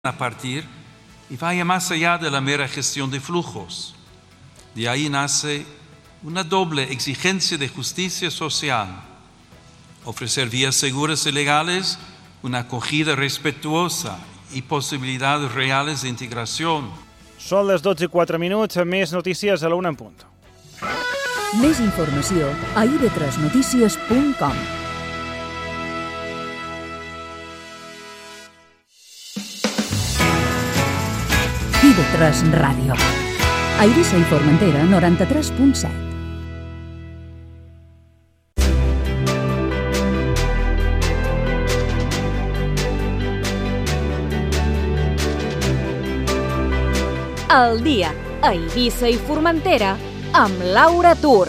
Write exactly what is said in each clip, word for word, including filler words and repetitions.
a partir y vaya más allá de la mera gestión de flujos. De ahí nace una doble exigencia de justicia social: ofrecer vías seguras y legales, una acogida respetuosa y posibilidades reales de integración. Són les dotze i quatre minuts, més notícies a la una en punt. Més informació a i ve tres notícies punt com. i ve tres Ràdio. A Eivissa i Formentera, noranta-tres punt set. El dia a Eivissa i Formentera amb Laura Tur.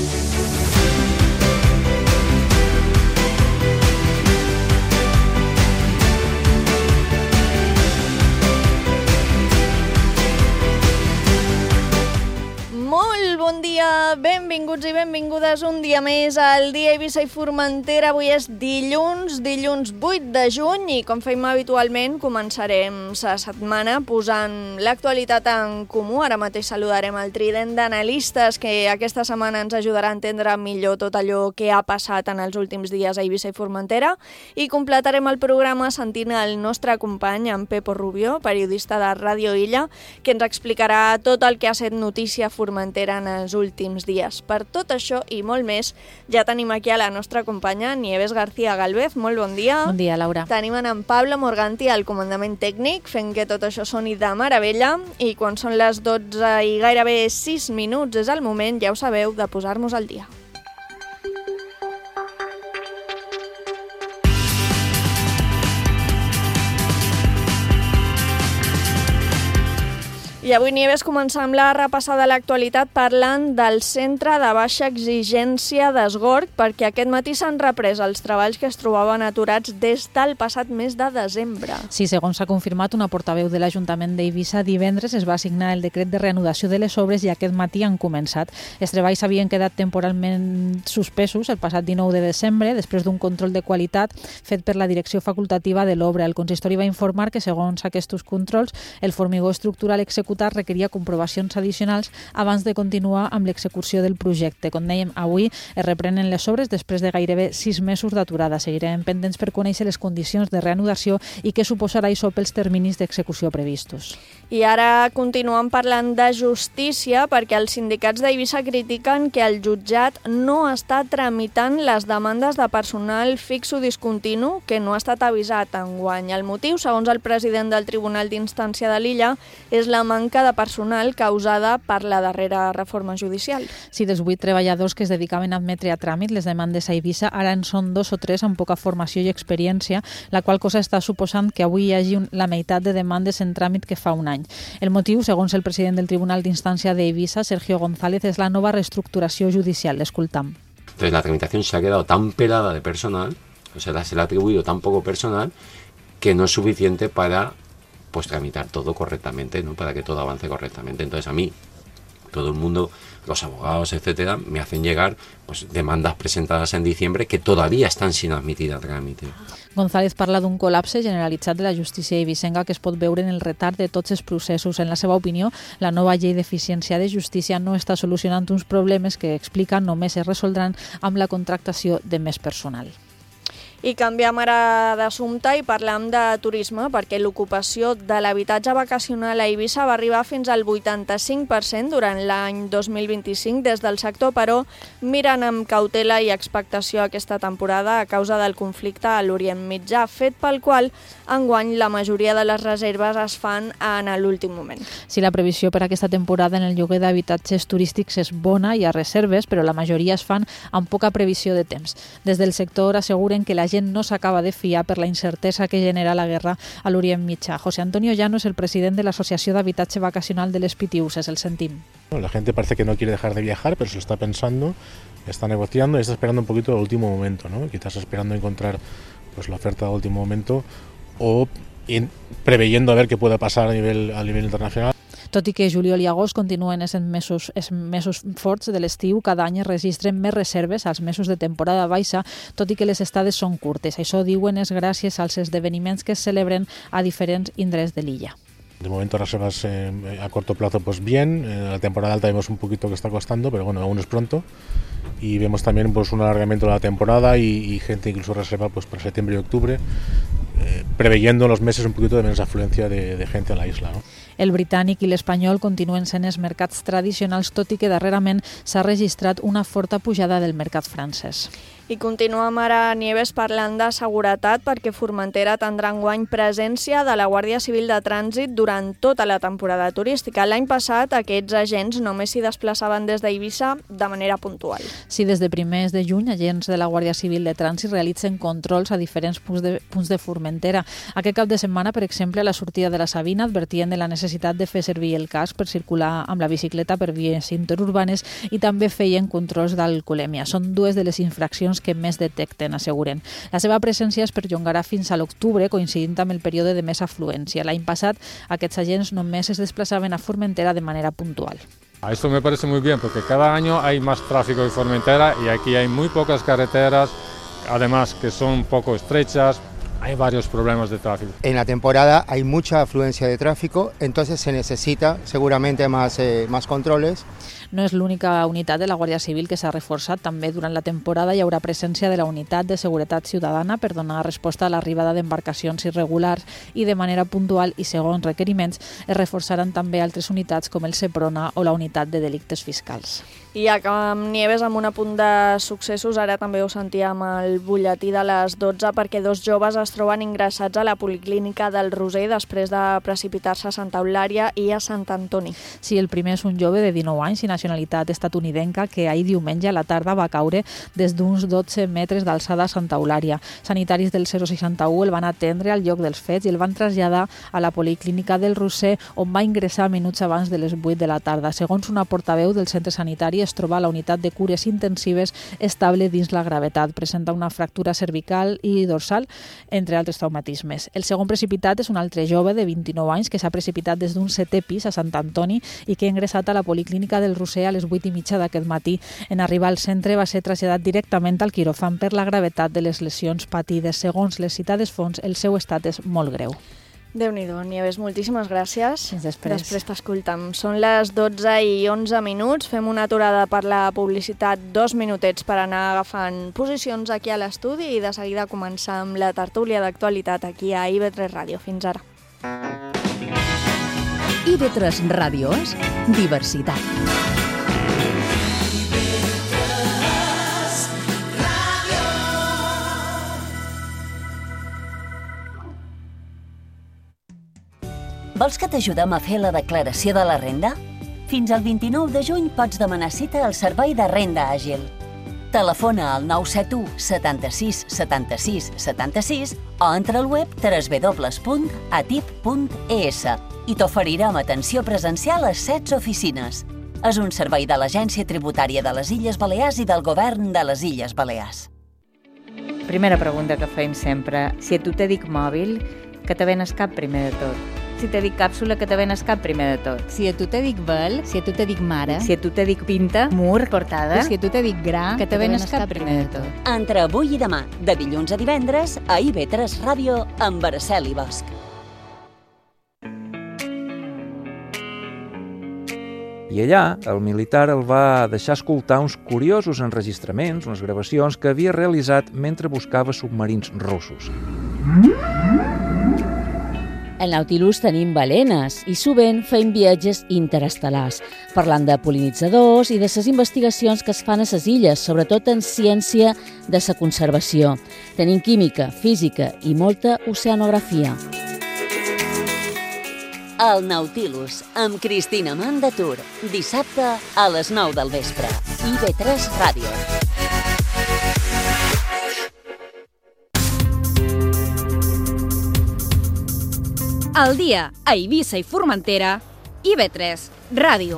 Molt bon dia, benvinguts i benvingudes un dia més al dia a Eivissa i Formentera. Avui és dilluns, dilluns vuit de juny i com fem habitualment començarem la setmana posant l'actualitat en comú. Ara mateix saludarem el trident d'analistes que aquesta setmana ens ajudarà a entendre millor tot allò que ha passat en els últims dies a Eivissa i Formentera i completarem el programa sentint el nostre company, en Pepo Rubio, periodista de Ràdio Illa, que ens explicarà tot el que ha set notícia a Formentera en els últims dies. Per tot això i molt més, ja tenim aquí a la nostra companya Nieves García Galvez. Molt bon dia. Bon dia, Laura. Tenim en Pablo Morganti al comandament tècnic, fent que tot això soni de meravella, i quan són les dotze i gairebé sis minuts és el moment, ja ho sabeu, de posar-nos al dia. I avui, Nieves, començam la repassada de l'actualitat parlant del centre de baixa exigència d'Esgorg, perquè aquest matí s'han reprès els treballs que es trobaven aturats des del passat mes de desembre. Sí, segons s'ha confirmat una portaveu de l'Ajuntament d'Eivissa, divendres es va signar el decret de reanudació de les obres i aquest matí han començat. Els treballs havien quedat temporalment suspesos el passat dinou de desembre, després d'un control de qualitat fet per la direcció facultativa de l'obra. El consistori va informar que, segons aquests controls, el formigó estructural executat requeria comprovacions addicionals abans de continuar amb l'execució del projecte. Com dèiem, avui es reprenen les obres després de gairebé sis mesos d'aturada. Seguirem pendents per conèixer les condicions de reanudació i què suposarà això pels terminis d'execució previstos. I ara continuem parlant de justícia, perquè els sindicats d'Eivissa critiquen que el jutjat no està tramitant les demandes de personal fix o discontinu que no ha estat avisat enguany. El motiu, segons el president del Tribunal d'Instància de l'Illa, és la manca de personal causada per la darrera reforma judicial. Sí, dels vuit treballadors que es dedicaven a admetre a tràmit les demandes a Eivissa, ara en són dos o tres amb poca formació i experiència, la qual cosa està suposant que avui hi hagi un, la meitat de demandes en tràmit que fa un any. El motiu, segons el president del Tribunal d'Instància d'Eivissa, Sergio González, és la nova reestructuració judicial. L'escoltam. Entonces la tramitación se ha quedado tan pelada de personal, o sea, se le ha atribuido tan poco personal que no es suficiente para pues tramitar todo correctamente, ¿no? Para que todo avance correctamente. Entonces a mí, todo el mundo, los abogados, etcétera, me hacen llegar pues demandas presentadas en diciembre que todavía están sin admitir a trámite. González parla d'un col·lapse generalitzat de la justícia eivissenca que es pot veure en el retard de tots els processos. En la seva opinió, la nova llei d'eficiència de justícia no està solucionant uns problemes que, explica, només es resoldran amb la contractació de més personal. I canviem ara d'assumpte i parlam de turisme, perquè l'ocupació de l'habitatge vacacional a Eivissa va arribar fins al vuitanta-cinc per cent durant l'any dos mil vint-i-cinc. Des del sector, però, miren amb cautela i expectació aquesta temporada a causa del conflicte a l'Orient Mitjà, fet pel qual enguany la majoria de les reserves es fan en l'últim moment. Sí, la previsió per aquesta temporada en el lloguer d'habitatges turístics és bona, hi ha reserves, però la majoria es fan amb poca previsió de temps. Des del sector asseguren que la gent no s'acaba de fiar per la incertesa que genera la guerra a l'Orient Mitjà. José Antonio Llano es el president de l'Associació d'Habitatge Vacacional de les Pitiuses, el sentim. La gente parece que no quiere dejar de viajar, pero se lo está pensando, está negociando y está esperando un poquito el último momento, ¿no? Quizás esperando encontrar pues la oferta de último momento o in, preveyendo a ver qué pueda pasar a nivel, a nivel internacional. Tot i que juliol i agost continuen essent mesos, mesos forts de l'estiu, cada any es registren més reserves als mesos de temporada baixa, tot i que les estades són curtes. Això, diuen, és gràcies als esdeveniments que es celebren a diferents indrets de l'illa. De momento reservas eh, a corto plazo pues bien, eh, la temporada alta vemos un poquito que está costando, pero bueno, aún es pronto, y vemos también pues un alargamiento de la temporada y, y gente incluso reserva pues para septiembre y octubre, eh, preveyendo en los meses un poquito de menos afluencia de, de gente a la isla, ¿no? El britànic i l'espanyol continuen sent els mercats tradicionals, tot i que darrerament s'ha registrat una forta pujada del mercat francès. I continuem ara, Nieves, parlant de seguretat, perquè Formentera tindrà enguany presència de la Guàrdia Civil de Trànsit durant tota la temporada turística. L'any passat aquests agents només s'hi desplaçaven des d'Eivissa de manera puntual. Sí, des de primers de juny, agents de la Guàrdia Civil de Trànsit realitzen controls a diferents punts de, punts de Formentera. Aquest cap de setmana, per exemple, a la sortida de la Sabina advertien de la necessitat de fer servir el casc per circular amb la bicicleta per vies interurbanes i també feien controls d'alcoholèmia. Són dues de les infraccions que més detecten, asseguren. La seva presència es perllongarà fins a l'octubre, coincidint amb el període de més afluència. L'any passat, aquests agents només es desplaçaven a Formentera de manera puntual. Esto me parece muy bien porque cada año hay más tráfico en Formentera y aquí hay muy pocas carreteras, además que son un poco estrechas. Hay varios problemas de tráfico. En la temporada hay mucha afluencia de tráfico, entonces se necesita seguramente más, eh, más controles. No és l'única unitat de la Guàrdia Civil que s'ha reforçat. També durant la temporada hi haurà presència de la Unitat de Seguretat Ciutadana per donar resposta a l'arribada d'embarcacions irregulars i de manera puntual i segons requeriments es reforçaran també altres unitats com el Seprona o la Unitat de Delictes Fiscals. I acabem, Nieves, amb un apunt de successos. Ara també ho sentíem al butlletí de les dotze, perquè dos joves es troben ingressats a la Policlínica del Roser després de precipitar-se a Santa Eulària i a Sant Antoni. Sí, el primer és un jove de dinou anys i nacionalitat estatunidenca que ahir diumenge a la tarda va caure des d'uns dotze metres d'alçada a Santa Eulària. Sanitaris del zero seixanta-u el van atendre al lloc dels fets i el van traslladar a la Policlínica del Roser, on va ingressar minuts abans de les vuit de la tarda. Segons una portaveu del centre sanitari, es troba a la unitat de cures intensives estable dins la gravetat. Presenta una fractura cervical i dorsal, entre altres traumatismes. El segon precipitat és un altre jove de vint-i-nou anys que s'ha precipitat des d'un setè pis a Sant Antoni i que ha ingressat a la Policlínica del Roser a les vuit i mitja d'aquest matí. En arribar al centre va ser traslladat directament al quiròfan per la gravetat de les lesions patides. Segons les citades fonts, el seu estat és molt greu. Déu-n'hi-do, Nieves, moltíssimes gràcies. Fins després. Després t'escoltam. Són les dotze i onze minuts. Fem una aturada per la publicitat, dos minutets per anar agafant posicions aquí a l'estudi i de seguida començar amb la tertúlia d'actualitat aquí a I V tres Ràdio. Fins ara. I V tres Ràdio és diversitat. Vols que t'ajudem a fer la declaració de la renda? Fins al vint-i-nou de juny pots demanar cita al Servei de Renda Àgil. Telefona al nou set u setanta-sis setanta-sis setanta-sis o entra al web w w w punt atip punt e s i t'oferirem atenció presencial a setze oficines. És un servei de l'Agència Tributària de les Illes Balears i del Govern de les Illes Balears. Primera pregunta que fem sempre. Si a tu te dic mòbil, que te venes cap primer de tot? Si te dic càpsula, que te venes cap primer de tot? Si a tu te dic vel, si a tu te dic mare, si a tu te dic pinta, mur, portada, si a tu te dic gra, que te venes cap primer de tot? Entre avui i demà, de dilluns a divendres, a I V tres Ràdio amb Araceli Bosch. I allà, el militar el va deixar escoltar uns curiosos enregistraments, unes gravacions que havia realitzat mentre buscava submarins russos. Al Nautilus tenim balenes i sovint fem viatges interestel·lars, parlant de pol·linitzadors i de les investigacions que es fan a les illes, sobretot en ciència de la conservació. Tenim química, física i molta oceanografia. El Nautilus, amb Cristina Mandatur, dissabte a les nou del vespre. I V tres Ràdio. Al dia a Eivissa i Formentera, I V tres Ràdio.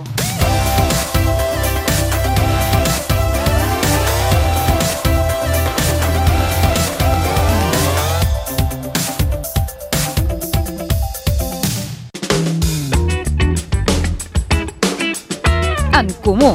En Comú.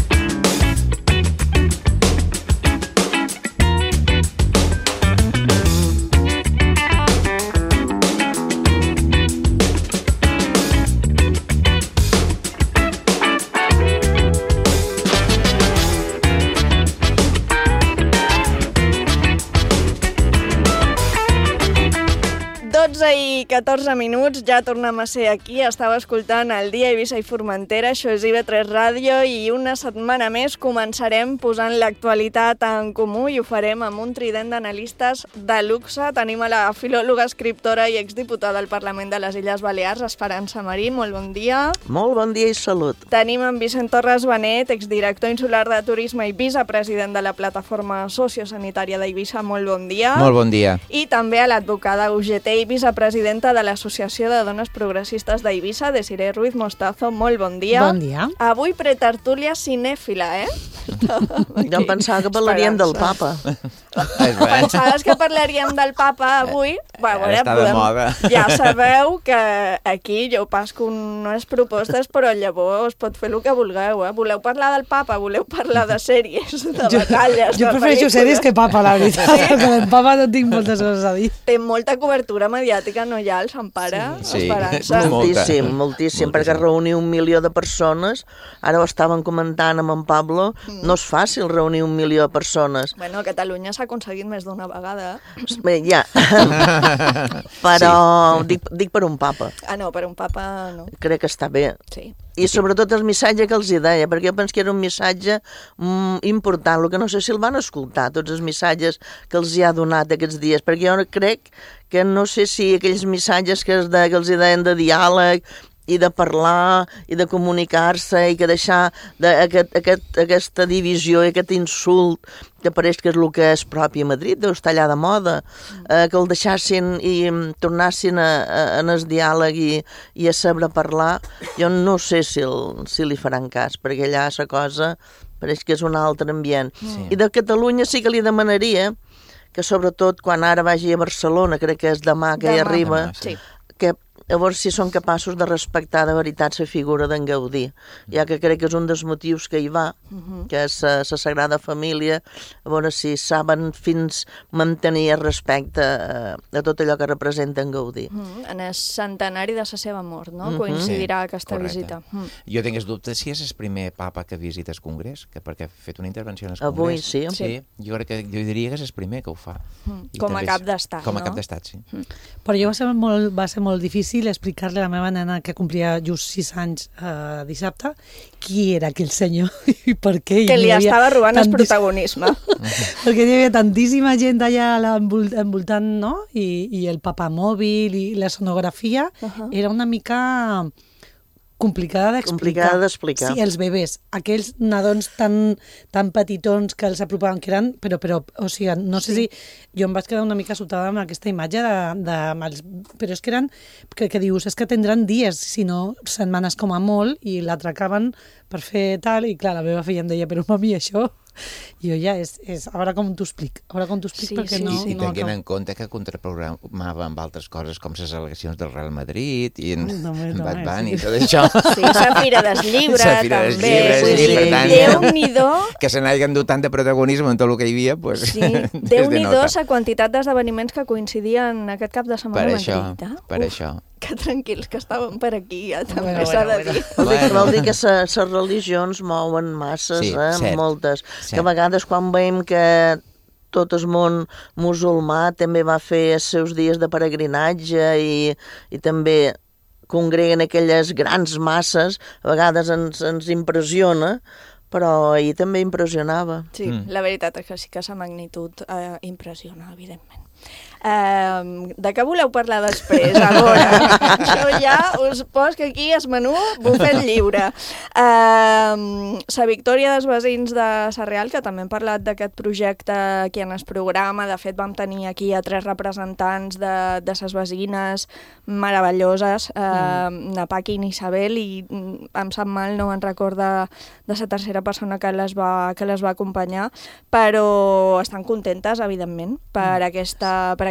dotze i catorze minuts, ja tornem a ser aquí. Estava escoltant el Dia Eivissa i Formentera, això és I V tres Ràdio, i una setmana més començarem posant l'actualitat en comú i ho farem amb un trident d'analistes de luxe. Tenim a la filòloga, escriptora i exdiputada al Parlament de les Illes Balears, Esperança Marí, molt bon dia. Molt bon dia i salut. Tenim en Vicent Torres Benet, exdirector insular de Turisme i vicepresident de la Plataforma Sociosanitària d'Eivissa, molt bon dia. Molt bon dia. I també a l'advocada U G T i vicepresidenta de l'Associació de Dones Progressistes d'Eivissa, Desiree Ruiz Mostazo, molt bon dia. Bon dia. Avui pretertúlia cinèfila, eh? Jo em pensava que parlaríem del papa. Pensaves que parlaríem del papa avui? Bueno, Ara està de moda. Ja sabeu que aquí jo pasco unes propostes, però llavors pot fer el que vulgueu, eh? Voleu parlar del papa, voleu parlar de sèries, de batalles, Jo de prefereixo pel·lícules. sèries que papa, la veritat, Sí? perquè del papa no tinc moltes coses a dir. Té molta cobertura mediàtica, no ja, el Sant Pare? Sí, Esperança. moltíssim, moltíssim, perquè reunir un milió de persones, ara ho estaven comentant amb en Pablo, no és fàcil reunir un milió de persones. Bueno, a Catalunya s'ha aconseguit més d'una vegada. Bé, ja, però sí. dic, dic per un papa. Ah, no, per un papa no. Crec que està bé. Sí. I sobretot el missatge que els hi deia, perquè jo penso que era un missatge mm, important, el que no sé si el van escoltar, tots els missatges que els hi ha donat aquests dies, perquè jo crec que no sé si aquells missatges que, es de, que els hi deien de diàleg i de parlar i de comunicar-se i que deixar de, aquest, aquest, aquesta divisió i aquest insult que pareix que és el que és propi a Madrid, deu estar allà de moda, eh, que el deixassin i tornassin a, a, a el diàleg i, i a saber parlar, jo no sé si, el, si li faran cas, perquè allà la cosa pareix que és un altre ambient. Sí. I de Catalunya sí que li demanaria que sobretot quan ara vagi a Barcelona, crec que és demà que demà. hi arriba, demà, sí. que a veure si són capaços de respectar de veritat la figura d'en Gaudí, ja que crec que és un dels motius que hi va, uh-huh. que és la Sagrada Família, a veure si saben fins mantenir el respecte a, a tot allò que representa en Gaudí. Uh-huh. En el centenari de la seva mort, no? Uh-huh. Coincidirà Sí, aquesta correcte. visita. Uh-huh. Jo tinc els dubtes si és el primer papa que visita el Congrés, que perquè ha fet una intervenció en el Avui, Congrés. sí. Sí, jo crec que jo diria que és el primer que ho fa. Uh-huh. I Com a també cap és- d'estat, Com a no? cap d'estat, sí. Uh-huh. Però jo va ser molt, va ser molt difícil explicar-li a la meva nena, que complia just sis anys eh, dissabte, qui era aquell senyor i per què. Que li hi havia estava robant el tantis- protagonisme. Perquè hi havia tantíssima gent allà a l'envol- envoltant, no? I, i el papamòbil i la sonografia Uh-huh. era una mica complicada d'explicar. Complicada d'explicar. Sí, els bebès, aquells nadons tan, tan petitons que els apropaven, que eren, però, però o sigui, no sé Sí. si jo em vaig quedar una mica sobtada amb aquesta imatge de, de amb els, però és que eren, que, que dius, és que tindran dies, si no setmanes com a molt, i l'atracaven per fer tal, i clar, la meva filla em deia, però mami, això... I jo ja, és, és, a veure com t'ho explic, a veure com t'ho explic, Sí, perquè sí, no... I, i no tenint acabo. en compte que contraprogramava amb altres coses com les al·legacions del Real Madrid i en No, home, no, Bad eh, Bunny i sí. tot això. Sí, la Fira del Llibre, La Fira dels també. Llibres, Vull i dir, per tant, Déu-n'hi-do, que se n'hagin dut tant de protagonisme en tot el que hi havia, pues, sí, es Déu-n'hi-do denota. la quantitat d'esdeveniments que coincidien aquest cap de setmana Per a això, Madrid. eh? per Uf, això. Que tranquils que estàvem per aquí, ja també Bueno, s'ha de bueno, dir. Vol dir, Bueno. vol dir que les religions mouen masses, Sí, eh? cert, moltes. cert. Que a vegades quan veiem que tot el món musulmà també va fer els seus dies de peregrinatge i, i també congreguen aquelles grans masses, a vegades ens, ens impressiona, però ahir també impressionava. Sí, Mm. la veritat és que sí que la magnitud eh, impressiona, evidentment. Eh, de què voleu parlar després, a veure? Jo ja us poso que aquí es menú bufet lliure. Eh, la Victòria dels Veïns de Sarrià, que també hem parlat d'aquest projecte aquí en el programa, de fet vam tenir aquí a tres representants de, de ses veïnes meravelloses, eh, mm. na Paqui i na Isabel, i mm, em sap mal, no me'n recorda de la tercera persona que les va, que les va acompanyar, però estan contentes, evidentment, per, mm. aquesta, per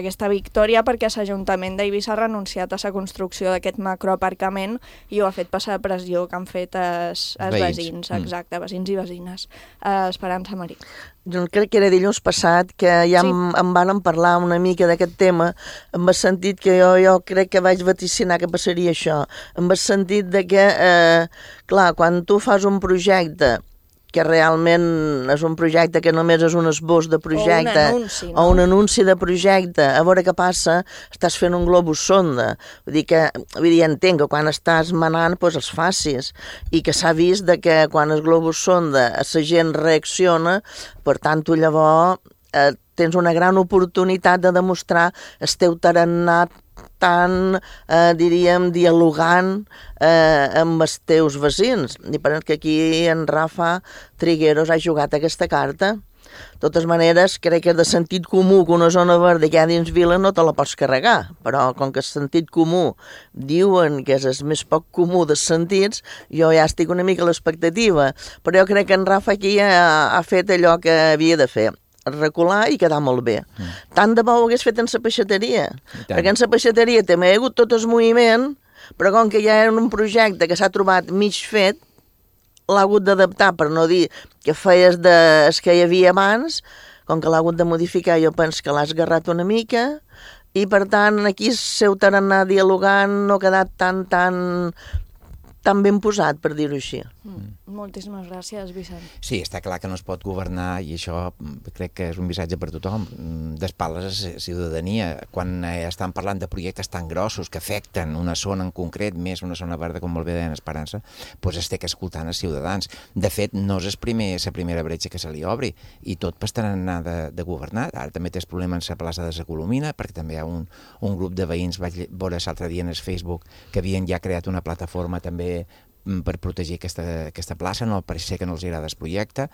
aquesta victòria perquè l'Ajuntament d'Eivissa ha renunciat a la construcció d'aquest macroaparcament i ho ha fet passar a pressió que han fet els veïns, exacte, veïns i veïnes. Uh, Esperança Marí. Jo crec que era dilluns passat que ja sí. em, em van parlar una mica d'aquest tema, en el sentit que jo, jo crec que vaig vaticinar que passaria això, en el sentit de que, eh, clar, quan tu fas un projecte que realment és un projecte que només és un esbós de projecte o un anunci, no? o un anunci de projecte, a veure què passa, estàs fent un globus sonda. Vull dir que, vull dir, entenc que quan estàs manant doncs els facis i que s'ha vist de que quan el globus sonda la gent reacciona, per tant tu llavors eh, tens una gran oportunitat de demostrar el teu tarannà tan, eh, diríem, dialogant eh, amb els teus veïns. I per que aquí en Rafa Trigueros ha jugat aquesta carta. De totes maneres, crec que és de sentit comú que una zona verda que hi ha dins vila no te la pots carregar, però com que el sentit comú diuen que és el més poc comú dels sentits, jo ja estic una mica a l'expectativa. Però jo crec que en Rafa aquí ha, ha fet allò que havia de fer, recular i quedar molt bé. Mm. Tant de bo ho hagués fet en la peixateria, perquè en la peixateria també hi ha hagut tot el moviment, però com que ja era un projecte que s'ha trobat mig fet, l'ha hagut d'adaptar, per no dir que feies de el que hi havia abans, com que l'ha hagut de modificar, jo penso que l'ha esgarrat una mica, i per tant aquí el seu tarannà dialogant no ha quedat tan, tan, tan ben posat, per dir-ho així. Mm. Moltíssimes gràcies, Vicent. Sí, està clar que no es pot governar i això crec que és un missatge per tothom, d'espatles a la ciutadania. Quan estan parlant de projectes tan grossos que afecten una zona en concret, més una zona verda, com molt bé deien Esperança, doncs es té que escoltar els ciutadans. De fet, no és el primer, la primera bretxa que se li obri i tot per anar de, de governar. Ara també té el problema en la plaça de la Colomina, perquè també hi ha un, un grup de veïns, vaig veure l'altre dia en el Facebook, que havien ja creat una plataforma també per protegir aquesta, aquesta plaça, no pareix ser que no els agrada el projecte,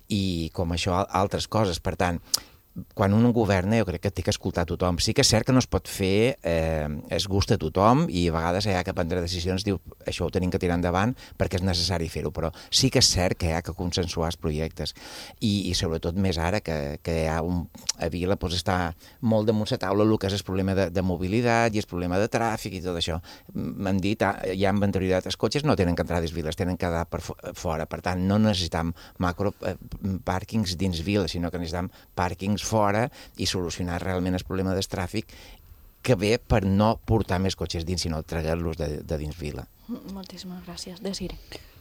i com això altres coses. Per tant, quan un governa jo crec que té que escoltar tothom. Sí que és cert que no es pot fer eh, es gust a tothom i a vegades hi ha que prendre decisions, diu això ho tenim que tirar endavant perquè és necessari fer-ho, però sí que és cert que hi ha que consensuar els projectes i, i sobretot més ara que, que hi ha un, a Vila doncs, està molt damunt la taula el que és el problema de, de mobilitat i el problema de tràfic i tot això. M'han dit ja amb anterioritat, els cotxes no tenen que entrar dins viles, tenen que quedar per fora, per tant no necessitam macro eh, pàrquings dins viles, sinó que necessitam pàrquings fora i solucionar realment el problema del tràfic que ve per no portar més cotxes dins, sinó tragar-los de, de dins vila. Moltíssimes gràcies. Desire.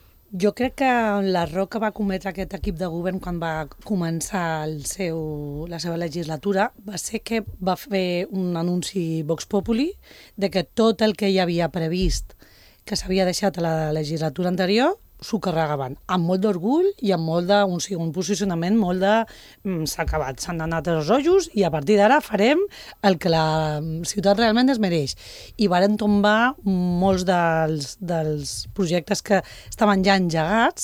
Jo crec que l'error que va cometre aquest equip de govern quan va començar el seu, la seva legislatura va ser que va fer un anunci Vox Populi de que tot el que hi havia previst que s'havia deixat a la legislatura anterior s'ho carregaven, amb molt d'orgull i amb molt de, un, un posicionament molt de mm, s'ha acabat, s'han anat els rojos i a partir d'ara farem el que la ciutat realment es mereix. I varen tombar molts dels, dels projectes que estaven ja engegats,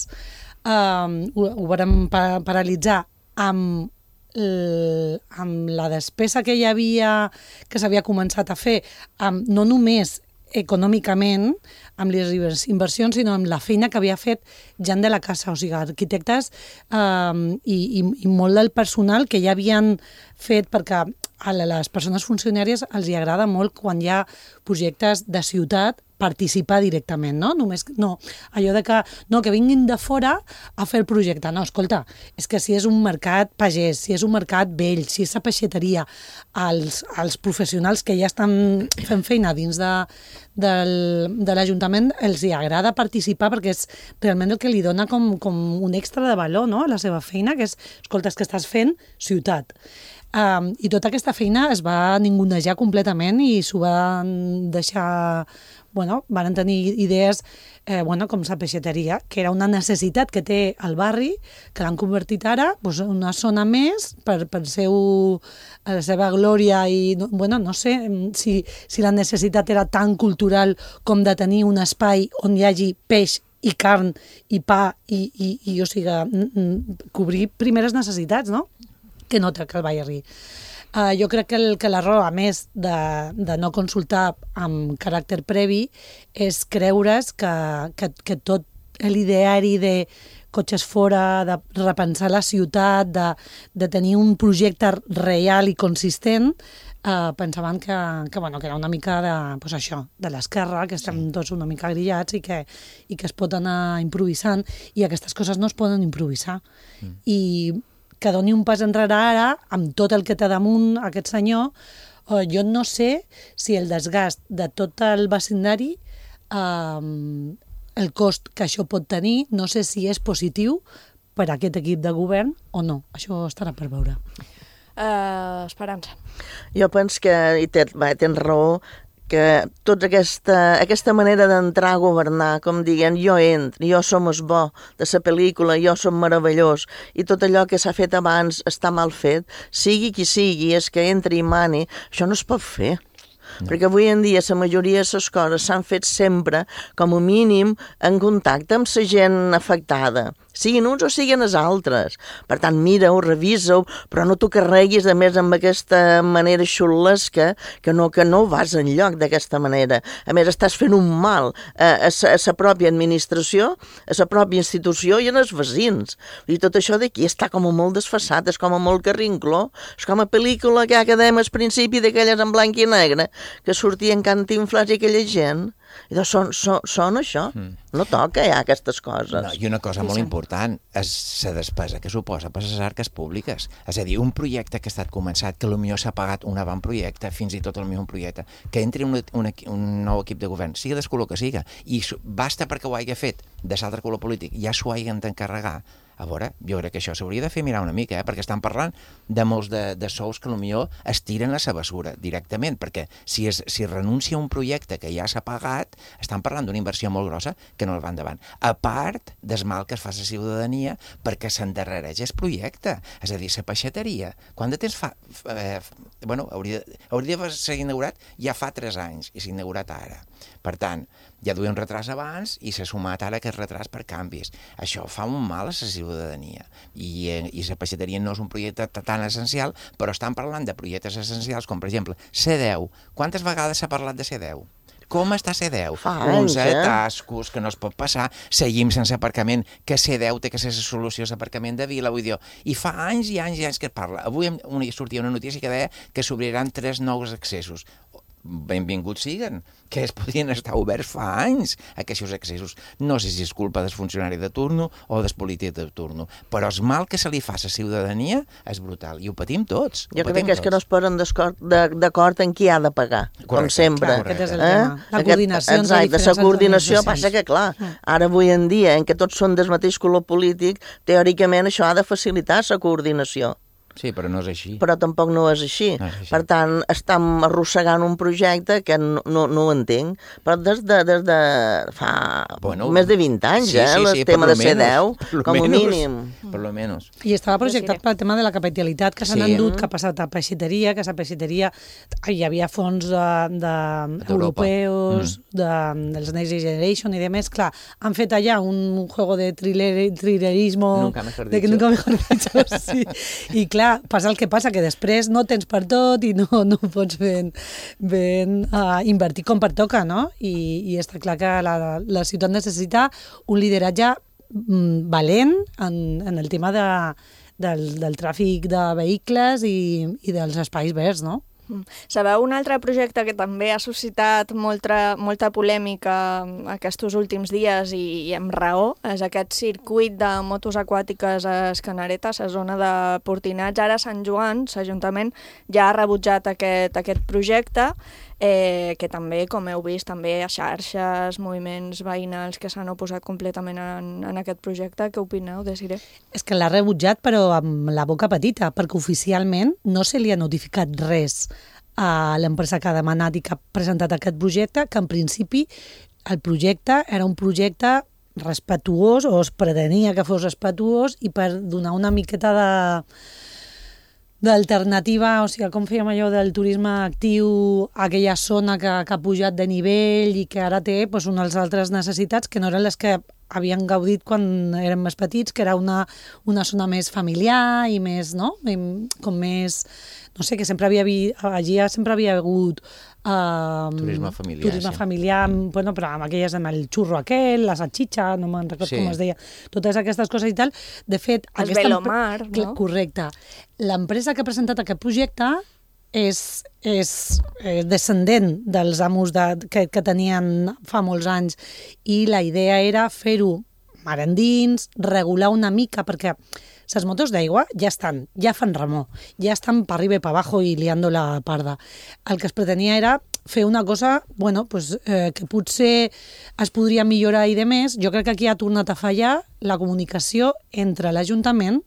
eh, ho, ho varen pa, paralitzar amb l, amb la despesa que hi havia, que s'havia començat a fer, amb, no només econòmicament, amb les inversions, sinó amb la feina que havia fet gent de la casa, o sigui, arquitectes eh, i, i, i molt del personal que ja havien fet, perquè a les persones funcionàries els hi agrada molt quan hi ha projectes de ciutat participar directament, no? Només, no, allò de que, no, que vinguin de fora a fer el projecte. No, escolta, és que si és un mercat pagès, si és un mercat vell, si és la peixateria, els, els professionals que ja estan fent feina dins de, del, de l'Ajuntament els hi agrada participar perquè és realment el que li dona com, com un extra de valor, no?, a la seva feina, que és, escolta, és que estàs fent ciutat. Um, I tota aquesta feina es va ningunejar completament i s'ho van deixar... Bueno, van tenir idees eh, bueno, com la peixateria, que era una necessitat que té el barri, que l'han convertit ara pues, en una zona més per, per seu, la seva glòria i, bueno, no sé si, si la necessitat era tan cultural com de tenir un espai on hi hagi peix i carn i pa i, i, i o sigui, cobrir primeres necessitats, no? Que no té que el Baierri. Uh, jo crec que, el, que l'error, a més de, de no consultar amb caràcter previ, és creure's que, que, que tot l'ideari de cotxes fora, de repensar la ciutat, de, de tenir un projecte real i consistent, eh, pensaven que, que, bueno, que era una mica de, pues això, de l'esquerra, que estem sí. tots una mica grillats i que, i que es pot anar improvisant, i aquestes coses no es poden improvisar. Mm. I que doni un pas enrere ara, amb tot el que té damunt aquest senyor, eh, jo no sé si el desgast de tot el vecindari, eh, el cost que això pot tenir, no sé si és positiu per a aquest equip de govern o no. Això estarà per veure. Uh, Esperança. Jo penso que, i tens, va, tens raó, que tota aquesta, aquesta manera d'entrar a governar, com dient, jo entro, jo som es bo de la pel·lícula, jo som meravellós, i tot allò que s'ha fet abans està mal fet, sigui qui sigui, és que entri i mani, això no es pot fer. No. Perquè avui en dia la majoria de les coses s'han fet sempre, com a mínim, en contacte amb la gent afectada, siguin uns o siguin els altres. Per tant, mira-ho, revisa-ho, però no t'ho carreguis, a més, amb aquesta manera xulesca, que no, que no vas enlloc d'aquesta manera. A més, estàs fent un mal a la pròpia administració, a la pròpia institució i als veïns. I tot això d'aquí està com a molt desfassat, és com a molt carrincló, és com a pel·lícula que ja quedem al principi d'aquelles en blanc i negre, que sortien Cantinflas i aquella gent. I doncs són, són, són això. Mm. No toca ja aquestes coses. No, I una cosa molt important és la despesa que suposa per les arques públiques. És a dir, un projecte que ha estat començat, que potser s'ha pagat un avantprojecte, fins i tot el meu projecte, que entri un, un, un nou equip de govern, sigui del color que siga, i basta perquè ho hagi fet de l'altre color polític, ja s'ho hagin d'encarregar. A veure, jo crec que això s'hauria de fer mirar una mica, eh? Perquè estan parlant de molts de, de sous que potser es tiren a la bessura directament, perquè si es si renuncia a un projecte que ja s'ha pagat, estan parlant d'una inversió molt grossa que no el va endavant. A part del mal que es fa a la ciutadania perquè s'endarrereix el projecte. És a dir, la peixateria, quant de temps fa... Eh, bueno, hauria, hauria de ser inaugurat ja fa tres anys i s'ha inaugurat ara. Per tant, ja duia un retras abans i s'ha sumat ara aquest retras per canvis. Això fa un mal a la ciutadania. I, i la peixateria no és un projecte tan essencial, però estan parlant de projectes essencials com, per exemple, C deu. Quantes vegades s'ha parlat de C deu? Com està C deu? Fa Uns anys, eh? atascos que no es pot passar, seguim sense aparcament, que C deu té que ser la solució a l'aparcament de Vila, vull dir, i fa anys i anys i anys que es parla. Avui una, sortia una notícia que deia que s'obriran tres nous accessos. Benvinguts siguen, que es podien estar oberts fa anys, aquests accessos. No sé si és culpa del funcionari de turno o del polític de turno, però el mal que se li fa a la ciutadania és brutal, i ho patim tots. Jo crec que és que no es posen d'acord en qui ha de pagar, correcte, com sempre. Aquest és el tema. La coordinació entre diferents la coordinació passa que, clar, ara avui en dia, en què tots són del mateix color polític, teòricament això ha de facilitar la coordinació. Sí, però no és així. Però tampoc no és així. No és així. Per tant, estem arrossegant un projecte que no, no, no ho entenc, però des de, des de fa bueno, més de vint anys, sí, eh, sí, sí, el tema de C deu, com a mínim. Per lo menos. I estava projectat pel tema de la capitalitat, que s'han sí. endut, que ha passat a peixateria, que a peixateria hi havia fons de, de europeus, mm. de, dels Next Generation i demés. Clar, han fet allà un juego de thriller, thrillerismo... Nunca mejor dicho. De que nunca mejor dicho, sí. I clar, passa el que passa, que després no tens per tot i no, no pots ben, ben uh, invertir com pertoca, no? I, i està clar que la, la ciutat necessita un lideratge mm, valent en, en el tema de, del, del tràfic de vehicles i, i dels espais verds, no? Sabeu un altre projecte que també ha suscitat molta, molta polèmica aquests últims dies i, i amb raó, és aquest circuit de motos aquàtiques a Escanareta, a la zona de Portinats. Ara Sant Joan, l'Ajuntament, ja ha rebutjat aquest, aquest projecte, eh, que també, com heu vist, també a xarxes, moviments veïnals que s'han oposat completament en, en aquest projecte. Què opineu, Desiree? És que l'ha rebutjat, però amb la boca petita, perquè oficialment no se li ha notificat res a l'empresa que ha demanat i que ha presentat aquest projecte, que en principi el projecte era un projecte respetuós, o es pretenia que fos respetuós, i per donar una miqueta de d'alternativa, o sigui, com fèiem allò del turisme actiu a aquella zona que, que ha pujat de nivell i que ara té pues, unes altres necessitats que no eren les que havien gaudit quan érem més petits, que era una, una zona més familiar i més, no? Com més... No sé, que sempre havia... Allí sempre havia hagut Uh, turisme familiar. Turisme sí. familiar, bueno, però amb aquelles, amb el xurro aquell, la salchicha, no me'n recordo Sí. com es deia, totes aquestes coses i tal. De fet, El aquesta Velomar, empre- no? Correcte. L'empresa que ha presentat aquest projecte és, és, és descendent dels amos de, que, que tenien fa molts anys, i la idea era fer-ho mar endins, regular una mica, perquè les motos d'aigua ja estan, ja fan remor, ja estan per arriba i per abajo i liando la parda. El que es pretenia era fer una cosa, bueno, pues, eh, que potser es podria millorar i de més. Jo crec que aquí ha tornat a fallar la comunicació entre l'Ajuntament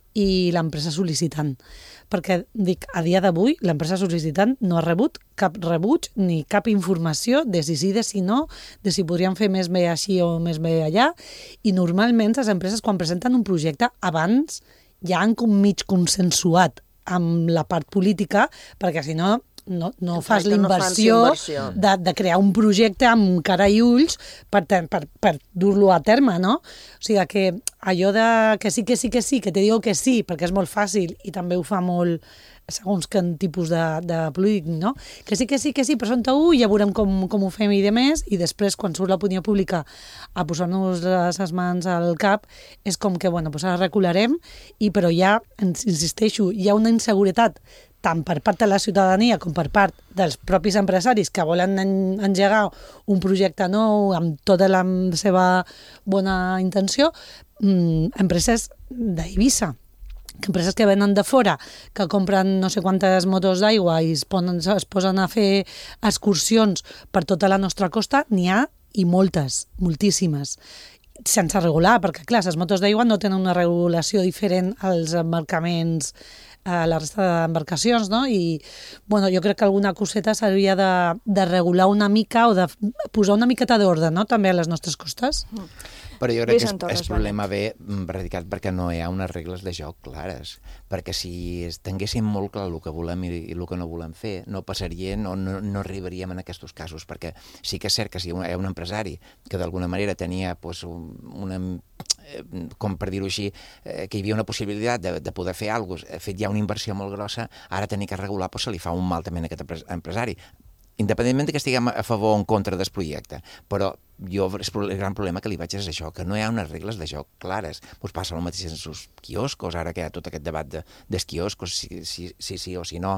i l'empresa sol·licitant. Perquè, dic, a dia d'avui, l'empresa sol·licitant no ha rebut cap rebuig ni cap informació de si sí, de si no, de si podrien fer més bé així o més bé allà. I normalment les empreses, quan presenten un projecte, abans ja han com mig consensuat amb la part política, perquè si no, no, no fas Exacte, no fan l'inversió inversió. de, de crear un projecte amb cara i ulls per, per, per dur-lo a terme, no? O sigui, que allò de que sí, que sí, que sí, que te digo que sí, perquè és molt fàcil i també ho fa molt segons quin tipus de, de polític, no? Que sí, que sí, que sí, presenta-ho i ja veurem com, com ho fem i de més, i després, quan surt l'opinió pública a posar-nos les mans al cap, és com que, bueno, doncs ara recularem, i però ja, insisteixo, hi ha una inseguretat tant per part de la ciutadania com per part dels propis empresaris que volen en- engegar un projecte nou amb tota la seva bona intenció, mm, empreses d'Eivissa, que empreses que venen de fora, que compren no sé quantes motos d'aigua i es posen, es posen a fer excursions per tota la nostra costa, n'hi ha i moltes, moltíssimes, sense regular, perquè clar, les motos d'aigua no tenen una regulació diferent als embarcaments, a la resta d'embarcacions, no? I bueno, jo crec que alguna coseta s'hauria de, de regular una mica o de posar una miqueta d'ordre, no?, també a les nostres costes. Però jo crec que Vicent el Torres, problema ve mm, radicat perquè no hi ha unes regles de joc clares. Perquè si es- tinguéssim molt clar el que volem i, i el que no volem fer, no passaria, no, no, no arribaríem en aquests casos. Perquè sí que és cert que si hi ha un empresari que d'alguna manera tenia pues, un- una, eh, com per dir-ho així, eh, que hi havia una possibilitat de, de poder fer alguna cosa, fet ja una inversió molt grossa, ara tenir que regular pues, se li fa un mal també a aquest empre- empresari. Independentment de que estiguem a favor o en contra del projecte, però jo el gran problema que li veig és això, que no hi ha unes regles de joc clares. Pues passa el mateix en els quioscos, ara que hi ha tot aquest debat de, dels quioscos, si, si, si sí o si no.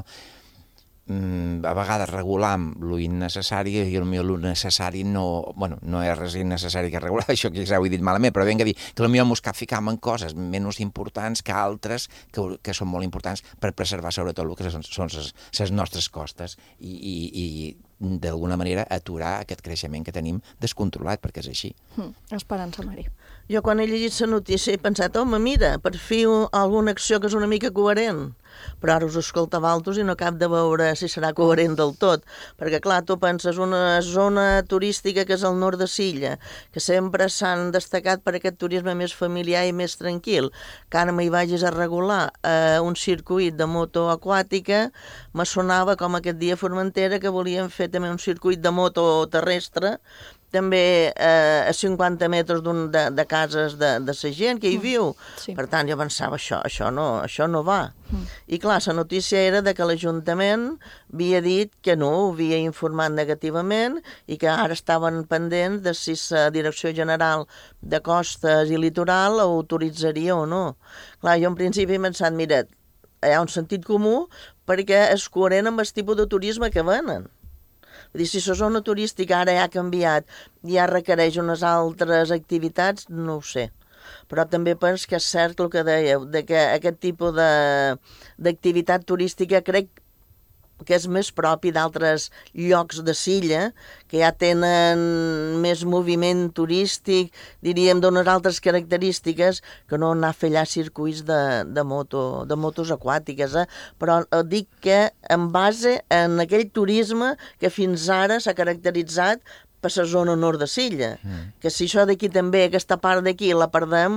Mm, a vegades regular amb lo innecessari i potser lo necessari no... Bueno, no és res innecessari que regular, això que ja ho he dit malament, però vinga a dir que potser ens ficam en coses menys importants que altres que, que són molt importants per preservar sobretot el que són, són les, les nostres costes i, i, i d'alguna manera aturar aquest creixement que tenim descontrolat, perquè és així. Hm, Esperança, Mari. Jo quan he llegit la notícia he pensat, home, mira, per fi un- alguna acció que és una mica coherent. Però ara us escoltava altos i no cap de veure si serà coherent del tot. Perquè, clar, tu penses una zona turística que és al nord de Silla, que sempre s'han destacat per aquest turisme més familiar i més tranquil, que ara m'hi vagis a regular eh, un circuit de moto aquàtica, me sonava com aquest dia a Formentera que volien fer també un circuit de moto terrestre, també eh, a cinquanta metres d'un de, de cases de, de la gent que hi viu. Sí. Per tant, jo pensava, això, això, no, això no va. Mm. I clar, la notícia era de que l'Ajuntament havia dit que no, ho havia informat negativament i que ara estaven pendents de si la Direcció General de Costes i Litoral ho autoritzaria o no. Clar, jo en principi he pensat, mira, hi ha un sentit comú perquè és coherent amb el tipus de turisme que venen. Vull dir, si la zona turística ara ja ha canviat i ja requereix unes altres activitats, no ho sé. Però també penso que és cert el que dèieu, de que aquest tipus de- d'activitat turística crec que és més propi d'altres llocs de Silla, que ja tenen més moviment turístic, diríem, d'unes altres característiques, que no anar a fer allà circuits de, de, moto, de motos aquàtiques. Eh? Però eh, dic que en base en aquell turisme que fins ara s'ha caracteritzat per la zona nord de Silla. Mm. Que si això d'aquí també, aquesta part d'aquí, la perdem,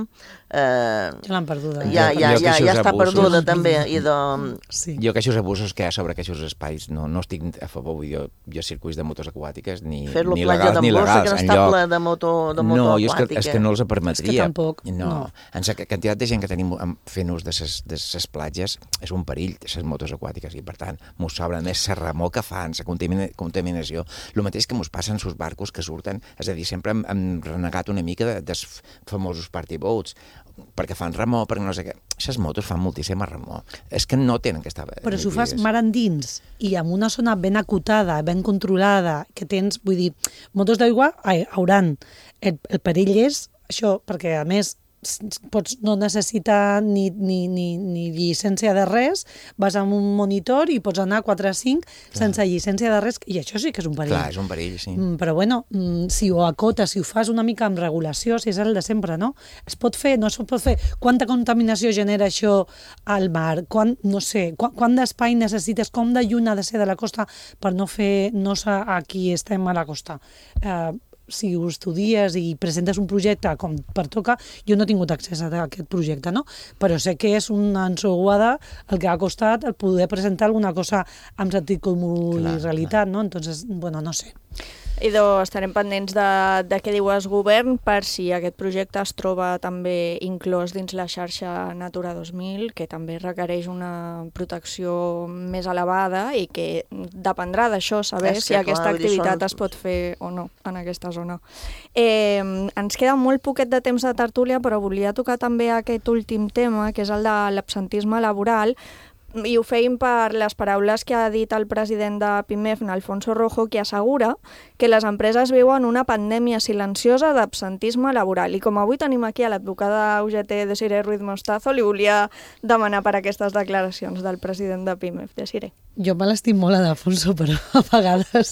eh, ja l'han perduda. Ja, ja, ja, ja està perduda també. I de... sí. Jo que aquests abusos que hi ha sobre aquests espais no, no estic a favor, jo, jo circuits de motos aquàtiques ni, fer-lo ni platja legals ni legals. que no està ple de moto, de moto no, aquàtica. No, és que no els permetria. És que tampoc. No. no. En la quantitat de gent que tenim fent ús de les platges és un perill, les motos aquàtiques, i per tant mos sobra més la remor que fan, la contamina, contaminació. El mateix que mos passa en sus barcos que surten, és a dir, sempre hem, hem renegat una mica de, dels famosos party boats, perquè fan remor, perquè no sé què. Aquestes motos fan moltíssima remor. És que no tenen aquesta... Però si ho fas mar endins i en una zona ben acotada, ben controlada, que tens, vull dir, motos d'aigua hauran. El, el perill és això, perquè a més pots no necessitar ni, ni, ni, ni llicència de res, vas amb un monitor i pots anar a quatre a cinc sense llicència de res, i això sí que és un perill. Clar, és un perill, sí. Mm, però bueno, mm, si ho acotes, si ho fas una mica amb regulació, si és el de sempre, no? Es pot fer, no es pot fer. Quanta contaminació genera això al mar? Quan, no sé, quant, quant d'espai necessites? Com de lluny ha de ser de la costa per no fer, no sé, aquí estem a la costa? Eh, si ho estudies i presentes un projecte com pertoca, jo no he tingut accés a aquest projecte, no? Però sé que és una ensoguada el que ha costat el poder presentar alguna cosa amb sentit comú i realitat, no? Entonces, bueno, no sé. Idò, estarem pendents de, de què diu el govern per si aquest projecte es troba també inclòs dins la xarxa Natura dos mil, que també requereix una protecció més elevada i que dependrà d'això, saber és si que, aquesta clar, activitat són... es pot fer o no en aquesta zona. Eh, ens queda molt poquet de temps de tertúlia, però volia tocar també aquest últim tema, que és el de l'absentisme laboral, i ho feim per les paraules que ha dit el president de PIMEF, Alfonso Rojo, que assegura que les empreses viuen una pandèmia silenciosa d'absentisme laboral. I com avui tenim aquí a l'advocada U G T Desiree Ruiz Mostazo, li volia demanar per aquestes declaracions del president de PIMEF. Desiree. Jo me l'estim molt a Alfonso, però a vegades,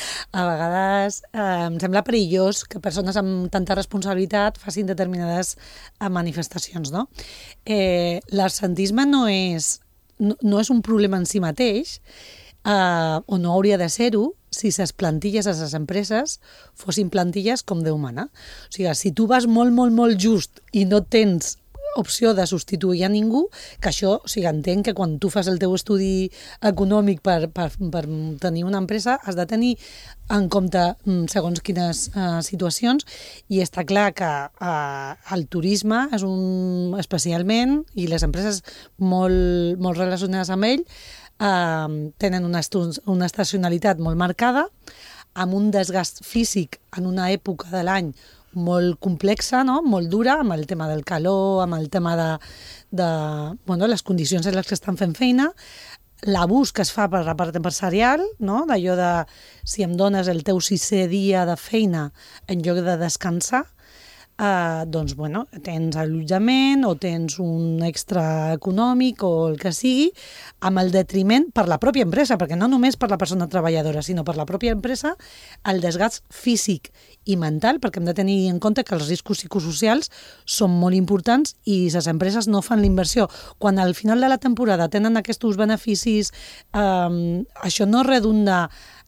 a vegades eh, em sembla perillós que persones amb tanta responsabilitat facin determinades manifestacions, no? Eh, l'absentisme no és No, no és un problema en si mateix, eh, o no hauria de ser-ho si les plantilles a les empreses fossin plantilles com Déu mana. O sigui, si tu vas molt, molt, molt just i no tens opció de substituir a ningú, que això, o sigui, entenc que quan tu fas el teu estudi econòmic per, per, per tenir una empresa has de tenir en compte segons quines uh, situacions, i està clar que uh, el turisme és un, especialment, i les empreses molt, molt relacionades amb ell uh, tenen una, una estacionalitat molt marcada, amb un desgast físic en una època de l'any molt complexa, no? Molt dura, amb el tema del calor, amb el tema de, de bueno, les condicions en les que estan fent feina, l'abús que es fa per la part empresarial, no? D'allò de si em dones el teu sisè dia de feina en lloc de descansar, eh, doncs, bueno, tens allotjament o tens un extra econòmic o el que sigui, amb el detriment per la pròpia empresa, perquè no només per la persona treballadora, sinó per la pròpia empresa, el desgast físic i mental, perquè hem de tenir en compte que els riscos psicosocials són molt importants i les empreses no fan l'inversió. Quan al final de la temporada tenen aquests beneficis, eh, això no redunda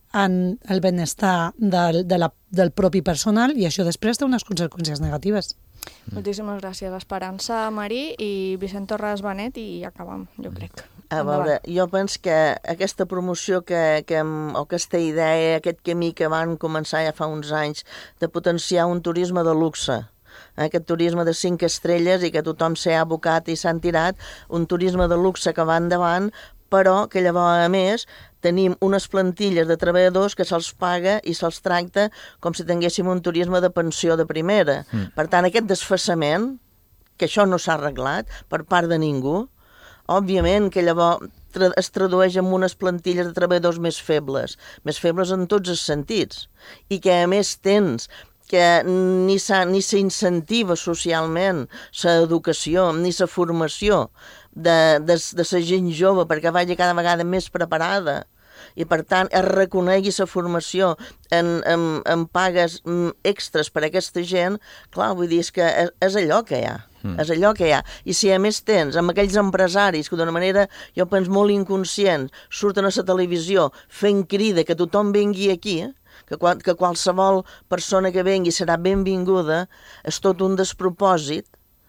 en el benestar del, de la, del propi personal, i això després té unes conseqüències negatives. Moltíssimes gràcies, Esperança Marí i Vicent Torres Benet, i acabam, jo crec. A veure, jo penso que aquesta promoció que, que, o aquesta idea, aquest camí que van començar ja fa uns anys de potenciar un turisme de luxe, aquest turisme de cinc estrelles i que tothom s'ha abocat i s'han tirat, un turisme de luxe que va endavant, però que llavors, a més, tenim unes plantilles de treballadors que se'ls paga i se'ls tracta com si tinguéssim un turisme de pensió de primera. Mm. Per tant, aquest desfasament, que això no s'ha arreglat per part de ningú, òbviament que llavors tra es tradueix en unes plantilles de treballadors més febles, més febles en tots els sentits, i que a més tens que ni s'incentiva socialment l'educació ni la formació de, de, de la gent jove perquè vagi cada vegada més preparada, i per tant es reconegui la formació en, en, en pagues extres per a aquesta gent. Clar, vull dir, és que és, és allò que hi ha. Mm. És allò que hi ha. I si a més tens amb aquells empresaris que d'una manera, jo penso, molt inconscient, surten a la televisió fent crida que tothom vingui aquí, eh? que, qual, que qualsevol persona que vengui serà benvinguda, és tot un despropòsit,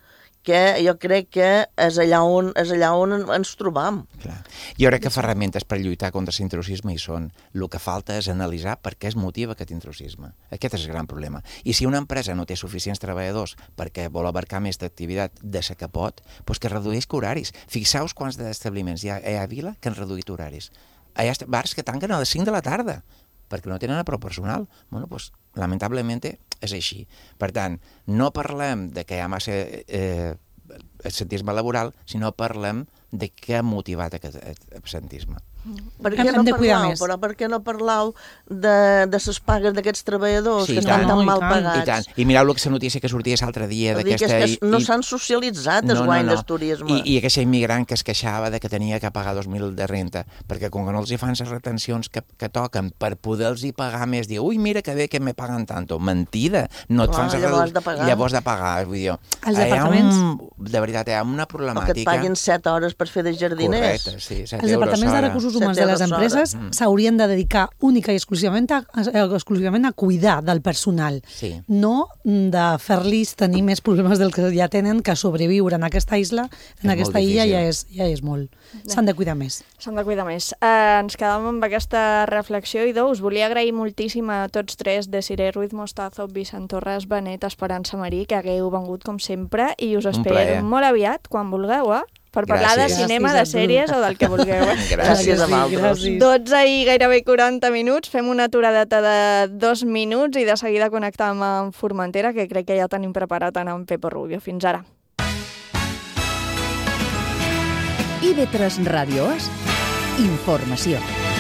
que jo crec que és allà on, és allà on ens trobam. Clar. Jo crec que ferramentes per lluitar contra l'intrusisme hi són. El que falta és analitzar per què es motiva aquest intrusisme. Aquest és el gran problema. I si una empresa no té suficients treballadors perquè vol abarcar més d'activitat de sa que pot, doncs que redueix horaris. Fixeu-vos quants establiments hi ha a Vila que han reduït horaris. Hi ha bars que tanquen a les cinc de la tarda perquè no tenen prou personal. Bueno, doncs, lamentablement és així. Per tant, no parlem de que hi ha massa eh, absentisme laboral, sinó parlem de què ha motivat aquest absentisme. Per què no parlau, però per què no parlau de, de les pagues d'aquests treballadors sí, que estan tan mal pagats? I, tant. I mireu aquesta notícia que sortia l'altre dia d'aquesta... És que no s'han socialitzat els no, guanys no, no. del turisme. I, I aquesta immigrant que es queixava de que tenia que pagar dos mil de renta, perquè com que no els hi fan les retencions que, que toquen per poder-los pagar més, diu, ui, mira que bé que me paguen tanto. Mentida! No et Clar, fan llavors de pagar. Llavors de pagar. Vull dir, els departaments... Un, de veritat, hi ha una problemàtica... O que et paguin set hores per fer de jardiners. Correcte, sí, set els departaments euros de recursos humans de les empreses s'haurien de dedicar única i exclusivament a, exclusivament a cuidar del personal, sí. no de fer-los tenir més problemes del que ja tenen, que sobreviure en aquesta isla, en és aquesta illa ja és, ja és molt. S'han de cuidar més. S'han de cuidar més. Eh, ens quedàvem amb aquesta reflexió i us volia agrair moltíssim a tots tres, de Desiree Ruiz Mostazo, Vicent Torres, Benet, Esperança Marí, que hagueu vengut com sempre i us espero molt aviat, quan vulgueu, eh? per parlar Gràcies. de cinema, Gràcies de sèries o del que vulgueu. Eh? Gràcies a vosaltres. dotze i gairebé quaranta minuts, fem una aturadeta de dos minuts i de seguida connectam amb Formentera, que crec que ja tenim preparat anar amb Pepo Rubio. Fins ara. I ve tres Ràdio És informació.